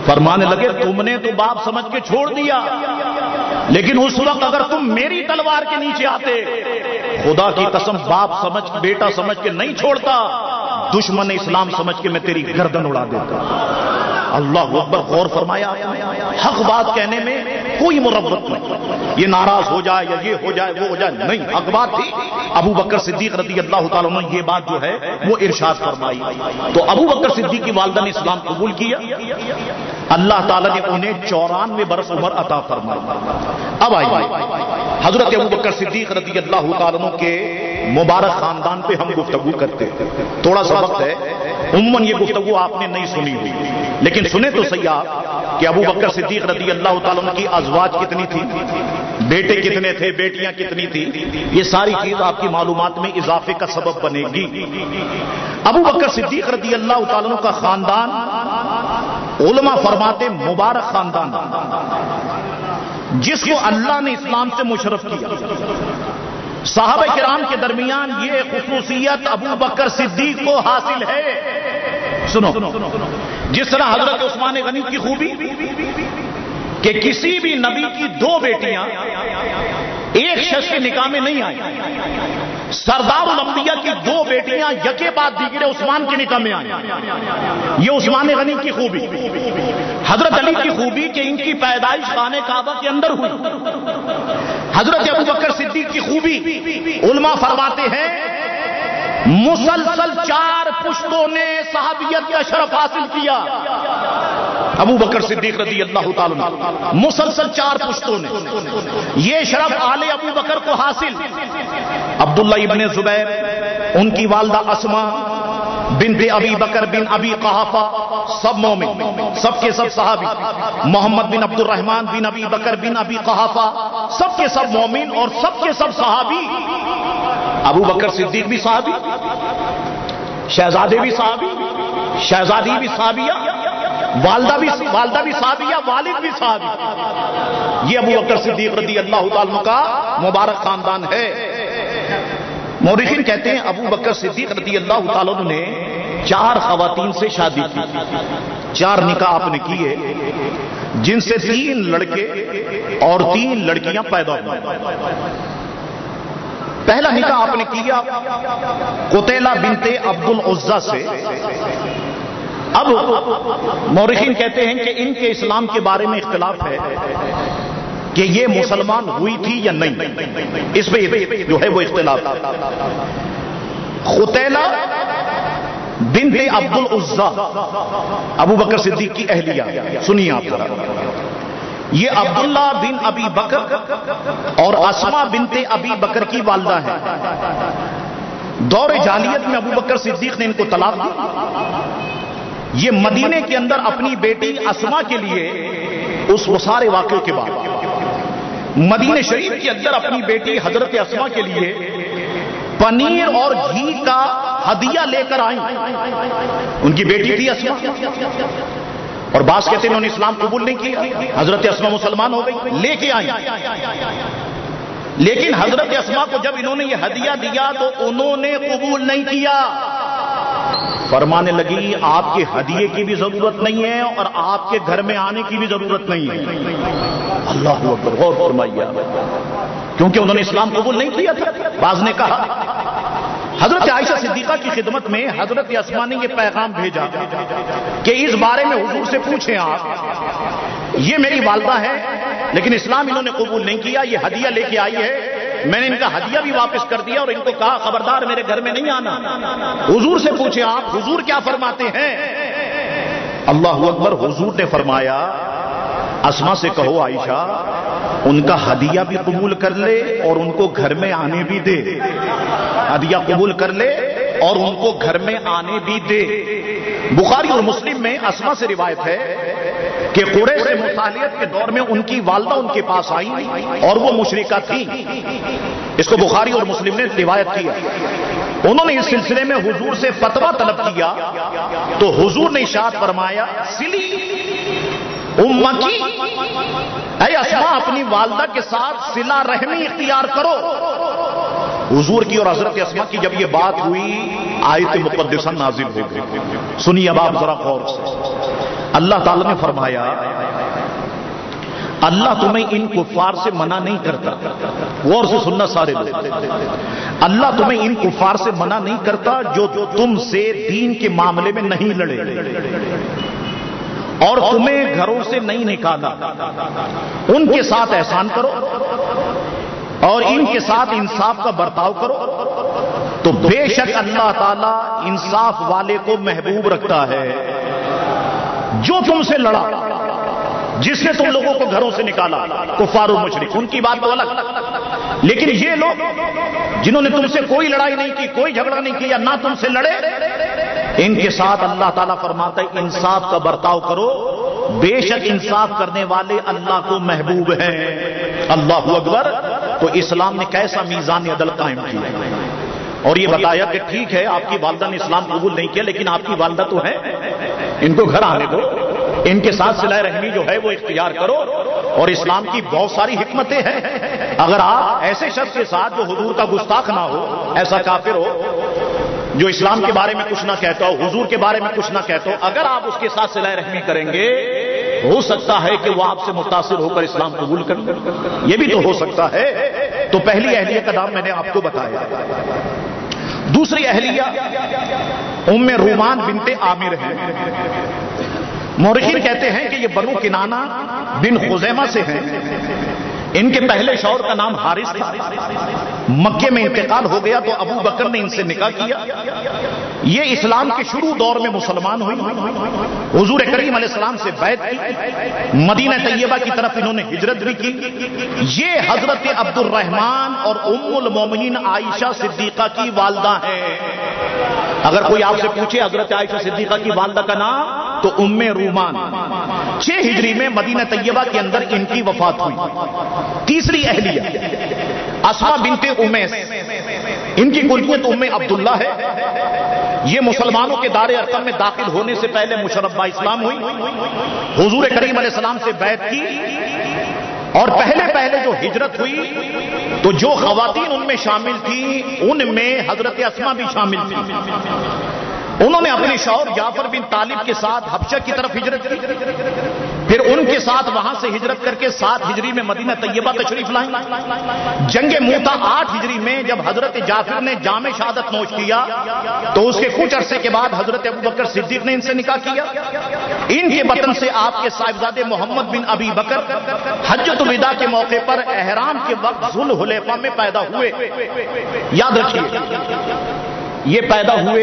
فرمانے لگے تم نے تو باپ سمجھ کے چھوڑ دیا، لیکن اس وقت اگر تم میری تلوار کے نیچے آتے، خدا کی قسم باپ سمجھ بیٹا سمجھ کے نہیں چھوڑتا، دشمن اسلام سمجھ کے میں تیری گردن اڑا دیتا۔ اللہ اکبر، غور فرمایا، حق بات کہنے میں کوئی مربت نہیں، یہ ناراض ہو جائے یا یہ ہو جائے وہ ہو جائے، نہیں، حق بات تھی۔ ابو بکر صدیق رضی اللہ تعالیٰ عنہ یہ بات جو ہے وہ ارشاد فرمائی، تو ابو بکر صدیق کی والدہ نے اسلام قبول کیا، اللہ تعالیٰ نے انہیں چورانوے برس عمر عطا فرمائی۔ اب آئیے حضرت ابو بکر صدیق رضی اللہ تعالیٰ عنہ کے مبارک خاندان پہ ہم گفتگو کرتے ہیں، تھوڑا سا وقت ہے، عموماً یہ گفتگو آپ نے نہیں سنی ہوئی، لیکن سنے تو صحیح آپ کہ ابو بکر صدیق رضی اللہ تعالیٰ عنہ کی ازواج کتنی تھی، بیٹے کتنے تھے، بیٹیاں کتنی تھی، یہ ساری چیز آپ کی معلومات میں اضافے کا سبب بنے گی۔ ابو بکر صدیق رضی اللہ تعالیٰ عنہ کا خاندان علماء فرماتے مبارک خاندان، جس کو اللہ نے اسلام سے مشرف کیا۔ صحابہ کرام کے درمیان یہ خصوصیت ابو بکر صدیق کو حاصل ہے۔ سنو، جس طرح حضرت عثمان غنی کی خوبی کہ کسی بھی نبی کی دو بیٹیاں ایک شخص کے نکاح میں نہیں آئیں، سردار الانبیاء کی دو بیٹیاں یکے بعد دیگرے عثمان کے نکاح میں آئیں، یہ عثمان غنی کی خوبی۔ حضرت علی کی خوبی کہ ان کی پیدائش خانہ کعبہ کے اندر ہوئی۔ حضرت ابو بکر صدیق کی خوبی علماء فرماتے ہیں مسلسل چار پشتوں نے صحابیت کا شرف حاصل کیا۔ ابو بکر صدیق رضی اللہ تعالیٰ عنہ مسلسل چار پشتوں نے یہ شرف آل ابو بکر کو حاصل۔ عبداللہ ابن زبیر، ان کی والدہ اسما بنت ابی بکر بن ابی قحافہ، سب مومن، سب کے سب صحابی۔ محمد بن عبد الرحمن بن ابی بکر بن ابی قحافہ، سب کے سب مومن اور سب کے سب صحابی۔ ابو بکر صدیق بھی صحابی، شہزادے بھی صحابی، شہزادی بھی صحابیہ، والدہ بھی والدہ بھی صحابیہ، والد بھی صحابی۔ یہ ابو بکر صدیق رضی اللہ تعالیٰ کا مبارک خاندان ہے۔ مورخین کہتے ہیں ابو بکر صدیق رضی اللہ تعالیٰ نے چار خواتین سے شادی کی، چار نکاح آپ نے کیے، جن سے تین لڑکے اور تین لڑکیاں پیدا ہوئی۔ پہلا نکاح آپ نے کیا قتیلہ بنت عبد العزیٰ سے۔ اب مورخین کہتے ہیں کہ ان کے اسلام کے بارے میں اختلاف ہے کہ یہ مسلمان ہوئی تھی یا نہیں، اس پہ جو ہے وہ اختلاف۔ قتیلہ بنت عبد العزیٰ ابو بکر صدیق کی اہلیہ، سنیے آپ ذرا، یہ عبداللہ بن ابی بکر اور اسما بنت ابی بکر کی والدہ ہے۔ دور جاہلیت میں ابو بکر صدیق نے ان کو طلاق دی۔ یہ مدینے کے اندر اپنی بیٹی اسما کے لیے اس سارے واقعے کے بعد مدینے شریف کے اندر اپنی بیٹی حضرت اسما کے لیے پنیر اور گھی کا ہدیہ لے کر آئیں۔ ان کی بیٹی تھی اسما، اور بعض کہتے ہیں انہوں نے اسلام قبول نہیں کیا، حضرت اسما مسلمان ہو گئی، لے کے آئیں۔ لیکن حضرت اسما کو جب انہوں نے یہ ہدیہ دیا تو انہوں نے قبول نہیں کیا، فرمانے لگی آپ کے ہدیے کی بھی ضرورت نہیں ہے اور آپ کے گھر میں آنے کی بھی ضرورت نہیں ہے۔ اللہ اکبر، غور فرمائیے، کیونکہ انہوں نے اسلام قبول نہیں کیا تھا۔ بعض نے کہا حضرت عائشہ صدیقہ کی خدمت میں حضرت اسما نے یہ پیغام بھیجا کہ اس بارے میں حضور سے پوچھیں آپ، یہ میری والدہ ہے لیکن اسلام انہوں نے قبول نہیں کیا، یہ ہدیہ لے کے آئی ہے، میں نے ان کا ہدیہ بھی واپس کر دیا اور ان کو کہا خبردار میرے گھر میں نہیں آنا۔ حضور سے پوچھیں آپ، حضور کیا فرماتے ہیں؟ اللہ اکبر، حضور نے فرمایا اسما سے کہو عائشہ ان کا ہدیہ بھی قبول کر لے اور ان کو گھر میں آنے بھی دے، ہدیہ قبول کر لے اور ان کو گھر میں آنے بھی دے۔ بخاری اور مسلم میں اسما سے روایت ہے کہ قریش سے مصالحت کے دور میں ان کی والدہ ان کے پاس آئی اور وہ مشرکہ تھی، اس کو بخاری اور مسلم نے روایت کیا۔ انہوں نے اس سلسلے میں حضور سے فتویٰ طلب کیا تو حضور نے ارشاد فرمایا سلی امکی، اے اسما اپنی والدہ کے ساتھ صلہ رحمی اختیار کرو۔ حضور کی اور حضرت اسما کی جب یہ بات ہوئی آیت مقدسہ نازل ہو گئی، سنیے اب آپ ذرا غور سے۔ اللہ تعالی نے فرمایا اللہ تمہیں ان کفار سے منع نہیں کرتا. غور سے سننا سارے لوگ, اللہ تمہیں ان کفار سے منع نہیں کرتا جو تم سے دین کے معاملے میں نہیں لڑے اور تمہیں گھروں سے نہیں نکالا. ان کے ساتھ احسان کرو اور ان کے ساتھ انصاف کا برتاؤ کرو تو بے شک اللہ تعالیٰ انصاف والے کو محبوب رکھتا ہے. جو تم سے لڑا, جس نے تم لوگوں کو گھروں سے نکالا, کفار و مشرک, ان کی بات تو الگ, لیکن یہ لوگ جنہوں نے تم سے کوئی لڑائی نہیں کی, کوئی جھگڑا نہیں کیا, نہ تم سے لڑے, ان کے ساتھ اللہ تعالیٰ فرماتا ہے انصاف کا برتاؤ کرو, بے شک انصاف کرنے والے اللہ کو محبوب ہیں. اللہ اکبر. تو اسلام نے کیسا میزان عدل قائم کیا اور یہ بتایا کہ ٹھیک ہے آپ کی والدہ نے اسلام قبول نہیں کیا لیکن آپ کی والدہ تو ہے, ان کو گھر آنے دو, ان کے ساتھ صلہ رحمی جو ہے وہ اختیار کرو. اور اسلام کی بہت ساری حکمتیں ہیں. اگر آپ ایسے شخص کے ساتھ جو حضور کا گستاخ نہ ہو, ایسا کافر ہو جو اسلام کے بارے میں کچھ نہ کہتا ہو, حضور کے بارے میں کچھ نہ کہتا ہو, اگر آپ اس کے ساتھ صلہ رحمی کریں گے ہو سکتا ہے کہ وہ آپ سے متاثر ہو کر اسلام قبول کر لیں, یہ بھی تو ہو سکتا ہے. تو پہلی اہلیہ کا نام میں نے آپ کو بتایا. دوسری اہلیہ ام رومان بنت عامر ہے. مورخین کہتے ہیں کہ یہ بنو کنانہ بن خزیمہ سے ہیں. ان کے پہلے شوہر کا نام حارث تھا. مکے میں انتقال ہو گیا تو ابو بکر نے ان سے نکاح کیا. یہ اسلام کے شروع دور میں مسلمان ہوئی, حضور کریم علیہ السلام سے بیعت کی, مدینہ طیبہ کی طرف انہوں نے ہجرت بھی کی. یہ حضرت عبد الرحمن اور ام المومنین عائشہ صدیقہ کی والدہ ہیں. اگر کوئی آپ سے پوچھے حضرت عائشہ صدیقہ کی والدہ کا نام تو ام رومان. چھ ہجری میں مدینہ طیبہ کے اندر ان کی وفات ہوئی. تیسری اہلیہ اسماء بنت امیس, ان کی کنیت ام عبداللہ ہے. یہ مسلمانوں کے دار ارقم میں داخل ہونے سے پہلے مشرفہ اسلام ہوئی, حضور کریم علیہ السلام سے بیعت کی. اور پہلے پہلے جو ہجرت ہوئی تو جو خواتین ان میں شامل تھیں ان میں حضرت اسماء بھی شامل تھی. انہوں نے اپنے شوہر جعفر بن طالب کے ساتھ حبشہ کی طرف ہجرت کی, پھر ان کے ساتھ وہاں سے ہجرت کر کے سات ہجری میں مدینہ طیبہ تشریف لائیں. جنگ موتا آٹھ ہجری میں جب حضرت جعفر نے جام شہادت نوش کیا تو اس کے کچھ عرصے کے بعد حضرت ابو بکر صدیق نے ان سے نکاح کیا. ان کے بطن سے آپ کے صاحبزادے محمد بن ابی بکر حجۃ الوداع کے موقع پر احرام کے وقت ذو الحلیفہ میں پیدا ہوئے. یاد رکھیے یہ پیدا ہوئے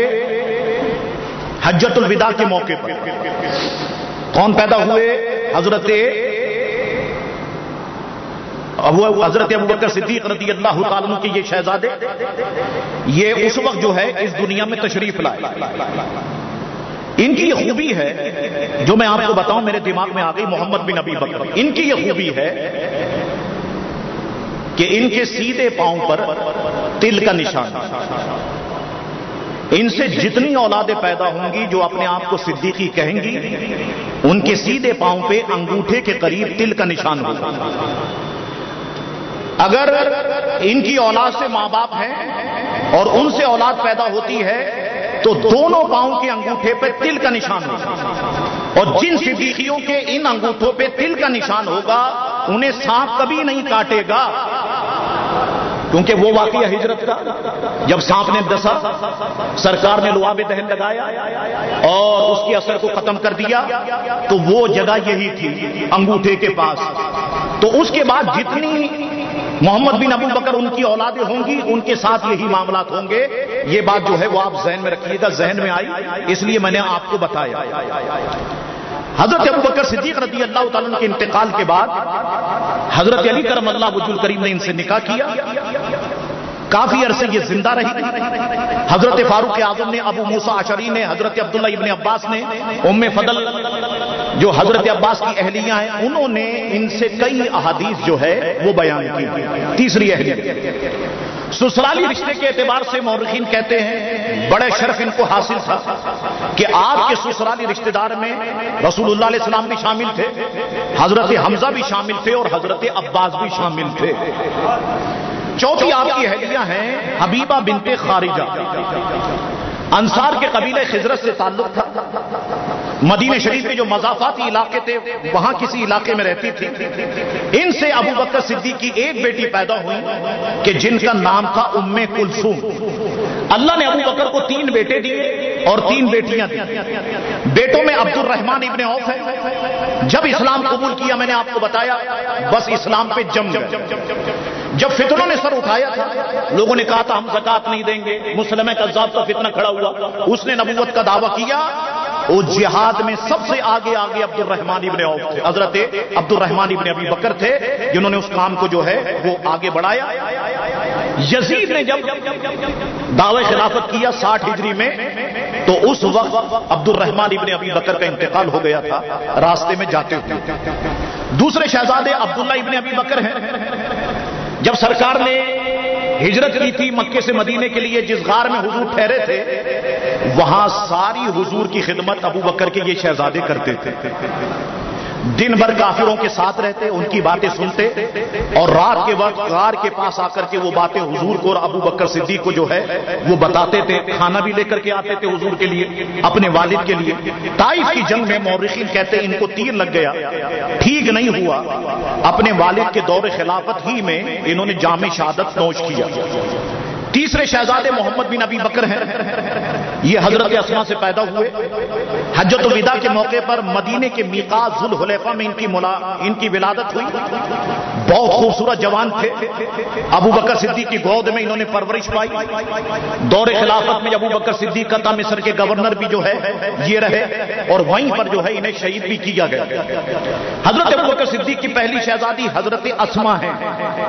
حجۃ الوداع کے موقع پر. کون پیدا ہوئے؟ حضرت ابو حضرت ابو بکر صدیق رضی اللہ تعالیٰ عنہ کے یہ شہزادے, یہ اس وقت جو ہے اس دنیا میں تشریف لائے. ان کی یہ خوبی ہے جو میں آپ کو بتاؤں, میرے دماغ میں آ گئی محمد بن ابی بکر. ان کی یہ خوبی ہے کہ ان کے سیدھے پاؤں پر تل کا نشان. ان سے جتنی اولادیں پیدا ہوں گی جو اپنے آپ کو صدیقی کہیں گی ان کے سیدھے پاؤں پہ انگوٹھے کے قریب تل کا نشان ہوگا. اگر ان کی اولاد سے ماں باپ ہیں اور ان سے اولاد پیدا ہوتی ہے تو دونوں پاؤں کے انگوٹھے پہ تل کا نشان ہوگا. اور جن صدیقیوں کے ان انگوٹھوں پہ تل کا نشان ہوگا انہیں سانپ کبھی نہیں کاٹے گا, کیونکہ وہ واقعہ ہجرت کا جب سانپ نے ڈسا سرکار نے لعاب دہن لگایا اور اس کے اثر کو ختم کر دیا تو وہ جگہ یہی تھی انگوٹھے کے پاس. تو اس کے بعد جتنی محمد بن ابو بکر ان کی اولادیں ہوں گی ان کے ساتھ یہی معاملات ہوں گے. یہ بات جو ہے وہ آپ ذہن میں رکھیے گا, ذہن میں آئی اس لیے میں نے آپ کو بتایا. حضرت ابو بکر صدیق رضی اللہ تعالیٰ عنہ کے انتقال کے بعد حضرت علی کرم اللہ وجہ الکریم نے ان سے نکاح کیا. کافی عرصے یہ زندہ رہی. حضرت فاروق اعظم نے, ابو موسیٰ اشعری نے, حضرت عبداللہ ابن عباس نے, ام فضل جو حضرت عباس کی اہلیاں ہیں انہوں نے ان سے کئی احادیث جو ہے وہ بیان کی. تیسری اہلیہ سسرالی رشتے کے اعتبار سے مورخین کہتے ہیں بڑے شرف ان کو حاصل تھا کہ آپ کے سسرالی رشتہ دار میں رسول اللہ علیہ السلام بھی شامل تھے, حضرت حمزہ بھی شامل تھے اور حضرت عباس بھی شامل تھے. چوتھی آپ کی اہلیہ ہیں حبیبہ بنت خارجہ, انصار کے قبیلے خزرج سے تعلق تھا. مدینہ شریف کے جو مضافاتی علاقے تھے وہاں کسی علاقے میں رہتی تھی. ان سے ابو بکر صدیق کی ایک بیٹی پیدا ہوئی کہ جن کا نام تھا ام کلثوم. اللہ نے ابو بکر کو تین بیٹے دیے اور تین بیٹیاں دی. بیٹوں میں عبد الرحمن ابن عوف ہے. جب اسلام قبول کیا میں نے آپ کو بتایا بس اسلام پہ جم گئے. جب فتنوں نے سر اٹھایا تھا لوگوں نے کہا تھا ہم زکات نہیں دیں گے, مسلمہ کذاب کا فتنہ کھڑا ہوا, اس نے نبوت کا دعویٰ کیا. وہ جہاد میں سب سے آگے آگے عبد الرحمن ابن عوف تھے. حضرت عبد الرحمن ابن ابی بکر تھے جنہوں نے اس کام کو جو ہے وہ آگے بڑھایا. یزید نے جب دعوی خلافت کیا ساٹھ ہجری میں تو اس وقت عبد الرحمن ابن ابی بکر کا انتقال ہو گیا تھا راستے میں جاتے ہوئے. دوسرے شہزادے عبداللہ ابن ابی بکر ہیں. جب سرکار نے ہجرت کی تھی مکے سے مدینے کے لیے, جس غار میں حضور ٹھہرے تھے وہاں ساری حضور کی خدمت ابو بکر کے یہ شہزادے کرتے تھے. دن بھر کافروں کے ساتھ رہتے, ان کی باتیں سنتے, اور رات کے وقت غار کے پاس آ کر کے وہ باتیں حضور کو اور ابو بکر صدیق کو جو ہے وہ بتاتے تھے. کھانا بھی لے کر کے آتے تھے حضور کے لیے, اپنے والد کے لیے. طائف کی جنگ میں مورخین کہتے ہیں ان کو تیر لگ گیا, ٹھیک نہیں ہوا. اپنے والد کے دور خلافت ہی میں انہوں نے جام شہادت نوش کیا. تیسرے شہزادے محمد بن ابی بکر ہیں. یہ حضرت اسما سے پیدا ہوئے. حجۃ الوداع کے موقع پر مدینے کے میقات ذوالحلیفہ میں ان کی ملا ان کی ولادت ہوئی. بہت خوبصورت جوان تھے. ابو بکر صدیق کی گود میں انہوں نے پرورش پائی. دور خلافت میں ابو بکر صدیق کا تھا, مصر کے گورنر بھی جو ہے یہ رہے, اور وہیں پر جو ہے انہیں شہید بھی کیا گیا. حضرت ابو بکر صدیق کی پہلی شہزادی حضرت اسما ہے.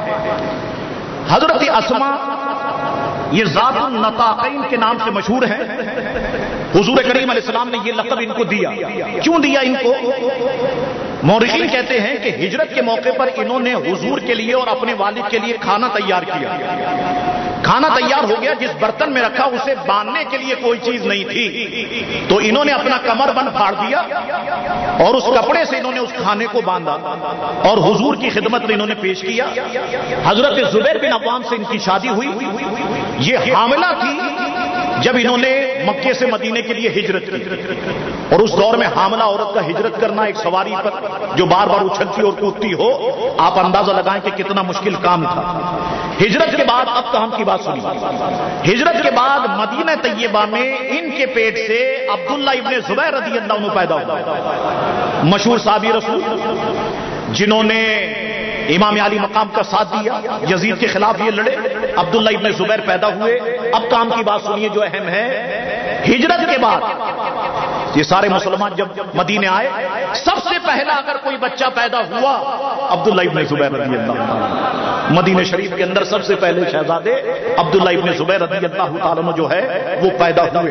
حضرت اسما یہ ذات النطاقین کے نام سے مشہور ہے. حضور کریم علیہ السلام نے یہ لقب ان کو دیا. کیوں دیا ان کو؟ مورخین کہتے ہیں کہ ہجرت کے موقع پر انہوں نے حضور کے لیے اور اپنے والد کے لیے کھانا تیار کیا. کھانا تیار ہو گیا, جس برتن میں رکھا اسے باندھنے کے لیے کوئی چیز نہیں تھی, تو انہوں نے اپنا کمر بند پھاڑ دیا اور اس کپڑے سے انہوں نے اس کھانے کو باندھا اور حضور کی خدمت میں انہوں نے پیش کیا. حضرت زبیر بن عوام سے ان کی شادی ہوئی. یہ حاملہ تھی جب انہوں نے مکے سے مدینے کے لیے ہجرت کی, اور اس دور میں حاملہ عورت کا ہجرت کرنا ایک سواری پر جو بار بار اچھلتی اور کودتی ہو, آپ اندازہ لگائیں کہ کتنا مشکل کام تھا. ہجرت کے بعد اب کام کی بات سنیے. ہجرت کے بعد مدینہ طیبہ میں ان کے پیٹ سے عبداللہ ابن زبیر رضی اللہ عنہ پیدا ہوا. مشہور صحابی رسول جنہوں نے امام علی مقام کا ساتھ دیا, یزید کے خلاف یہ لڑے. عبداللہ ابن زبیر پیدا ہوئے. اب کام کی بات سنیے جو اہم ہے. ہجرت کے بعد یہ سارے مسلمان جب مدینے آئے, سب سے پہلا اگر کوئی بچہ پیدا ہوا عبداللہ ابن زبیر رضی اللہ عنہ. مدینہ شریف کے اندر سب سے پہلے شہزادے عبداللہ ابن زبیر رضی اللہ تعالیٰ عنہ جو ہے وہ پیدا ہوئے.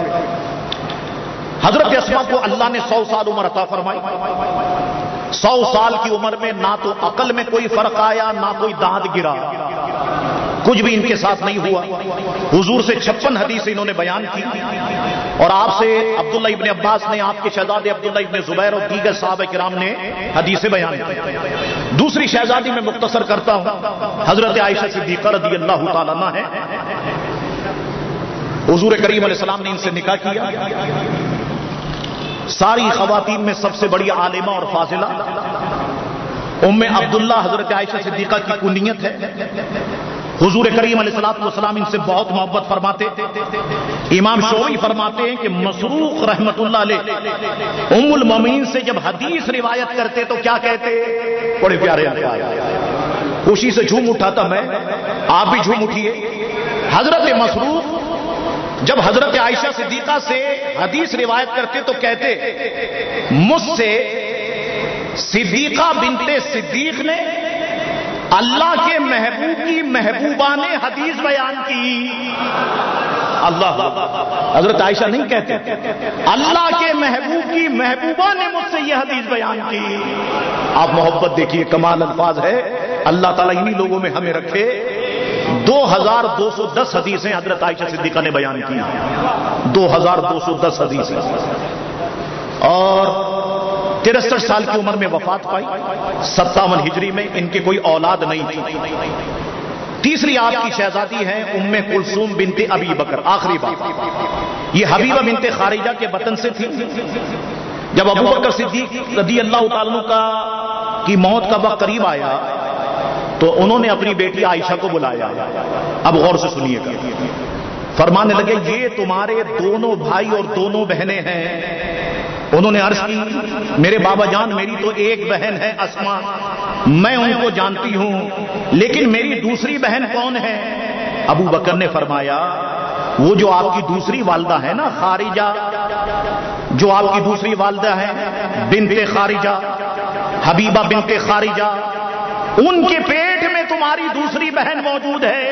حضرت اسما کو اللہ نے سو سال عمر عطا فرمائی. سو سال کی عمر میں نہ تو عقل میں کوئی فرق آیا, نہ کوئی دانت گرا, کچھ بھی ان کے ساتھ نہیں ہوا. حضور سے چھپن حدیث انہوں نے بیان کی, اور آپ سے عبداللہ ابن عباس نے, آپ کے شہزادے عبداللہ ابن زبیر اور دیگر صحابہ کرام نے حدیثیں بیان کی. دوسری شہزادی میں مختصر کرتا ہوں, حضرت عائشہ صدیقہ رضی اللہ تعالیٰ عنہ ہے. حضور کریم علیہ السلام نے ان سے نکاح کیا. ساری خواتین میں سب سے بڑی عالمہ اور فاضلہ ام عبداللہ حضرت عائشہ صدیقہ کی کنیت ہے. حضور کریم علیہ الصلوۃ والسلام ان سے بہت محبت فرماتے. امام شعبی فرماتے ہیں کہ مسروق رحمت اللہ علیہ ام المومنین سے جب حدیث روایت کرتے تو کیا کہتے؟ بڑے پیارے الفاظ. خوشی سے جھوم اٹھاتا میں, آپ بھی جھوم اٹھیے. حضرت مسروق جب حضرت عائشہ صدیقہ سے حدیث روایت کرتے تو کہتے مجھ سے صدیقہ بنت صدیق نے اللہ کے محبوب کی محبوبہ نے حدیث بیان کی. اللہ, حضرت عائشہ نہیں کہتے, اللہ کے محبوب کی محبوبہ نے مجھ سے یہ حدیث بیان کی. آپ محبت دیکھیے, کمال الفاظ ہے. اللہ تعالیٰ انہی لوگوں میں ہمیں رکھے. دو ہزار دو سو دس حدیثیں حضرت عائشہ صدیقہ نے بیان کی. دو ہزار دو سو دس حدیثیں, اور ترسٹھ سال کی عمر میں وفات پائی. ستاون ہجری میں ان کی کوئی اولاد نہیں تھی. تیسری آپ کی شہزادی ہیں ام کلثوم بنت ابی بکر. آخری بات, یہ حبیبہ بنت خارجہ کے وطن سے تھی. جب ابو بکر صدیق رضی اللہ تعالیٰ کا کی موت کا وقت قریب آیا تو انہوں نے اپنی بیٹی عائشہ کو بلایا. اب غور سے سنیے گا. فرمانے لگے یہ تمہارے دونوں بھائی اور دونوں بہنیں ہیں. انہوں نے عرض کی میرے بابا جان میری تو ایک بہن ہے اسما, میں ان کو جانتی ہوں, لیکن میری دوسری بہن کون ہے؟ ابو بکر نے فرمایا وہ جو آپ کی دوسری والدہ ہے نا خارجہ, جو آپ کی دوسری والدہ ہے بنت خارجہ, حبیبہ بنت خارجہ, ان کے پیٹ میں تمہاری دوسری بہن موجود ہے.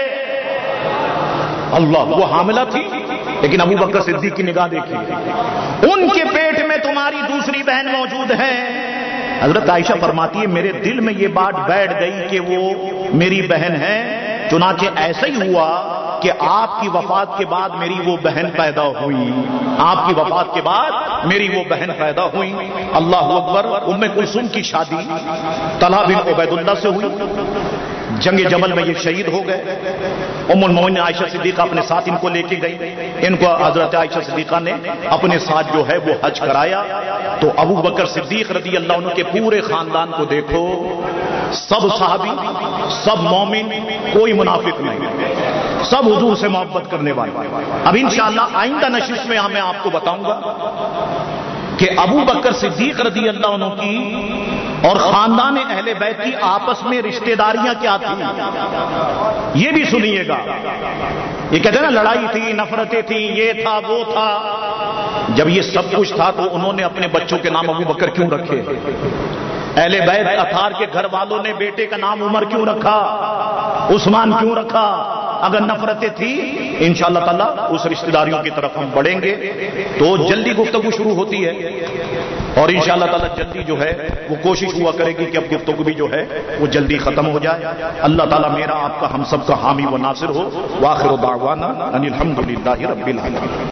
اللہ, وہ حاملہ تھی لیکن ابو بکر صدیق کی نگاہ دیکھیے, ان کے پیٹ میں تمہاری دوسری بہن موجود ہے. حضرت عائشہ فرماتی ہے میرے دل میں یہ بات بیٹھ گئی کہ وہ میری بہن ہے. چنانچہ ایسا ہی ہوا کہ آپ کی وفات کے بعد میری وہ بہن پیدا ہوئی. آپ کی وفات کے بعد میری وہ بہن پیدا ہوئی. اللہ اکبر. ام کلثوم کی شادی طلحہ بن عبید اللہ سے ہوئی. جنگ جمل میں یہ شہید ہو گئے. ام المومنین عائشہ صدیقہ اپنے ساتھ ان کو لے کے گئی. ان کو حضرت عائشہ صدیقہ نے اپنے ساتھ جو ہے وہ حج کرایا. تو ابو بکر صدیق رضی اللہ عنہ کے پورے خاندان کو دیکھو, سب صحابی, سب مومن, کوئی منافق نہیں, سب حضور سے محبت کرنے والے. اب انشاءاللہ آئندہ نشست میں میں آپ کو بتاؤں گا کہ ابو بکر صدیق رضی اللہ عنہ کی اور خاندان اہل بیت کی آپس میں رشتہ داریاں کیا تھیں یہ بھی سنیے گا. یہ کہتے ہیں نا لڑائی تھی, نفرتیں تھیں, یہ تھا وہ تھا. جب یہ سب کچھ تھا تو انہوں نے اپنے بچوں کے نام ابو بکر کیوں رکھے؟ اہل بیت اطہار کے گھر والوں نے بیٹے کا نام عمر کیوں رکھا, عثمان کیوں رکھا؟ اگر نفرتیں تھی انشاءاللہ تعالی اس رشتہ داریوں کی طرف ہم بڑھیں گے. تو جلدی گفتگو شروع ہوتی ہے اور انشاءاللہ تعالی جلدی جو ہے وہ کوشش ہوا کرے گی کہ اب گفتگو بھی جو ہے وہ جلدی ختم ہو جائے. اللہ تعالی میرا آپ کا ہم سب کا حامی و ناصر ہو. وآخر دعوانا ان الحمدللہ رب العالمین.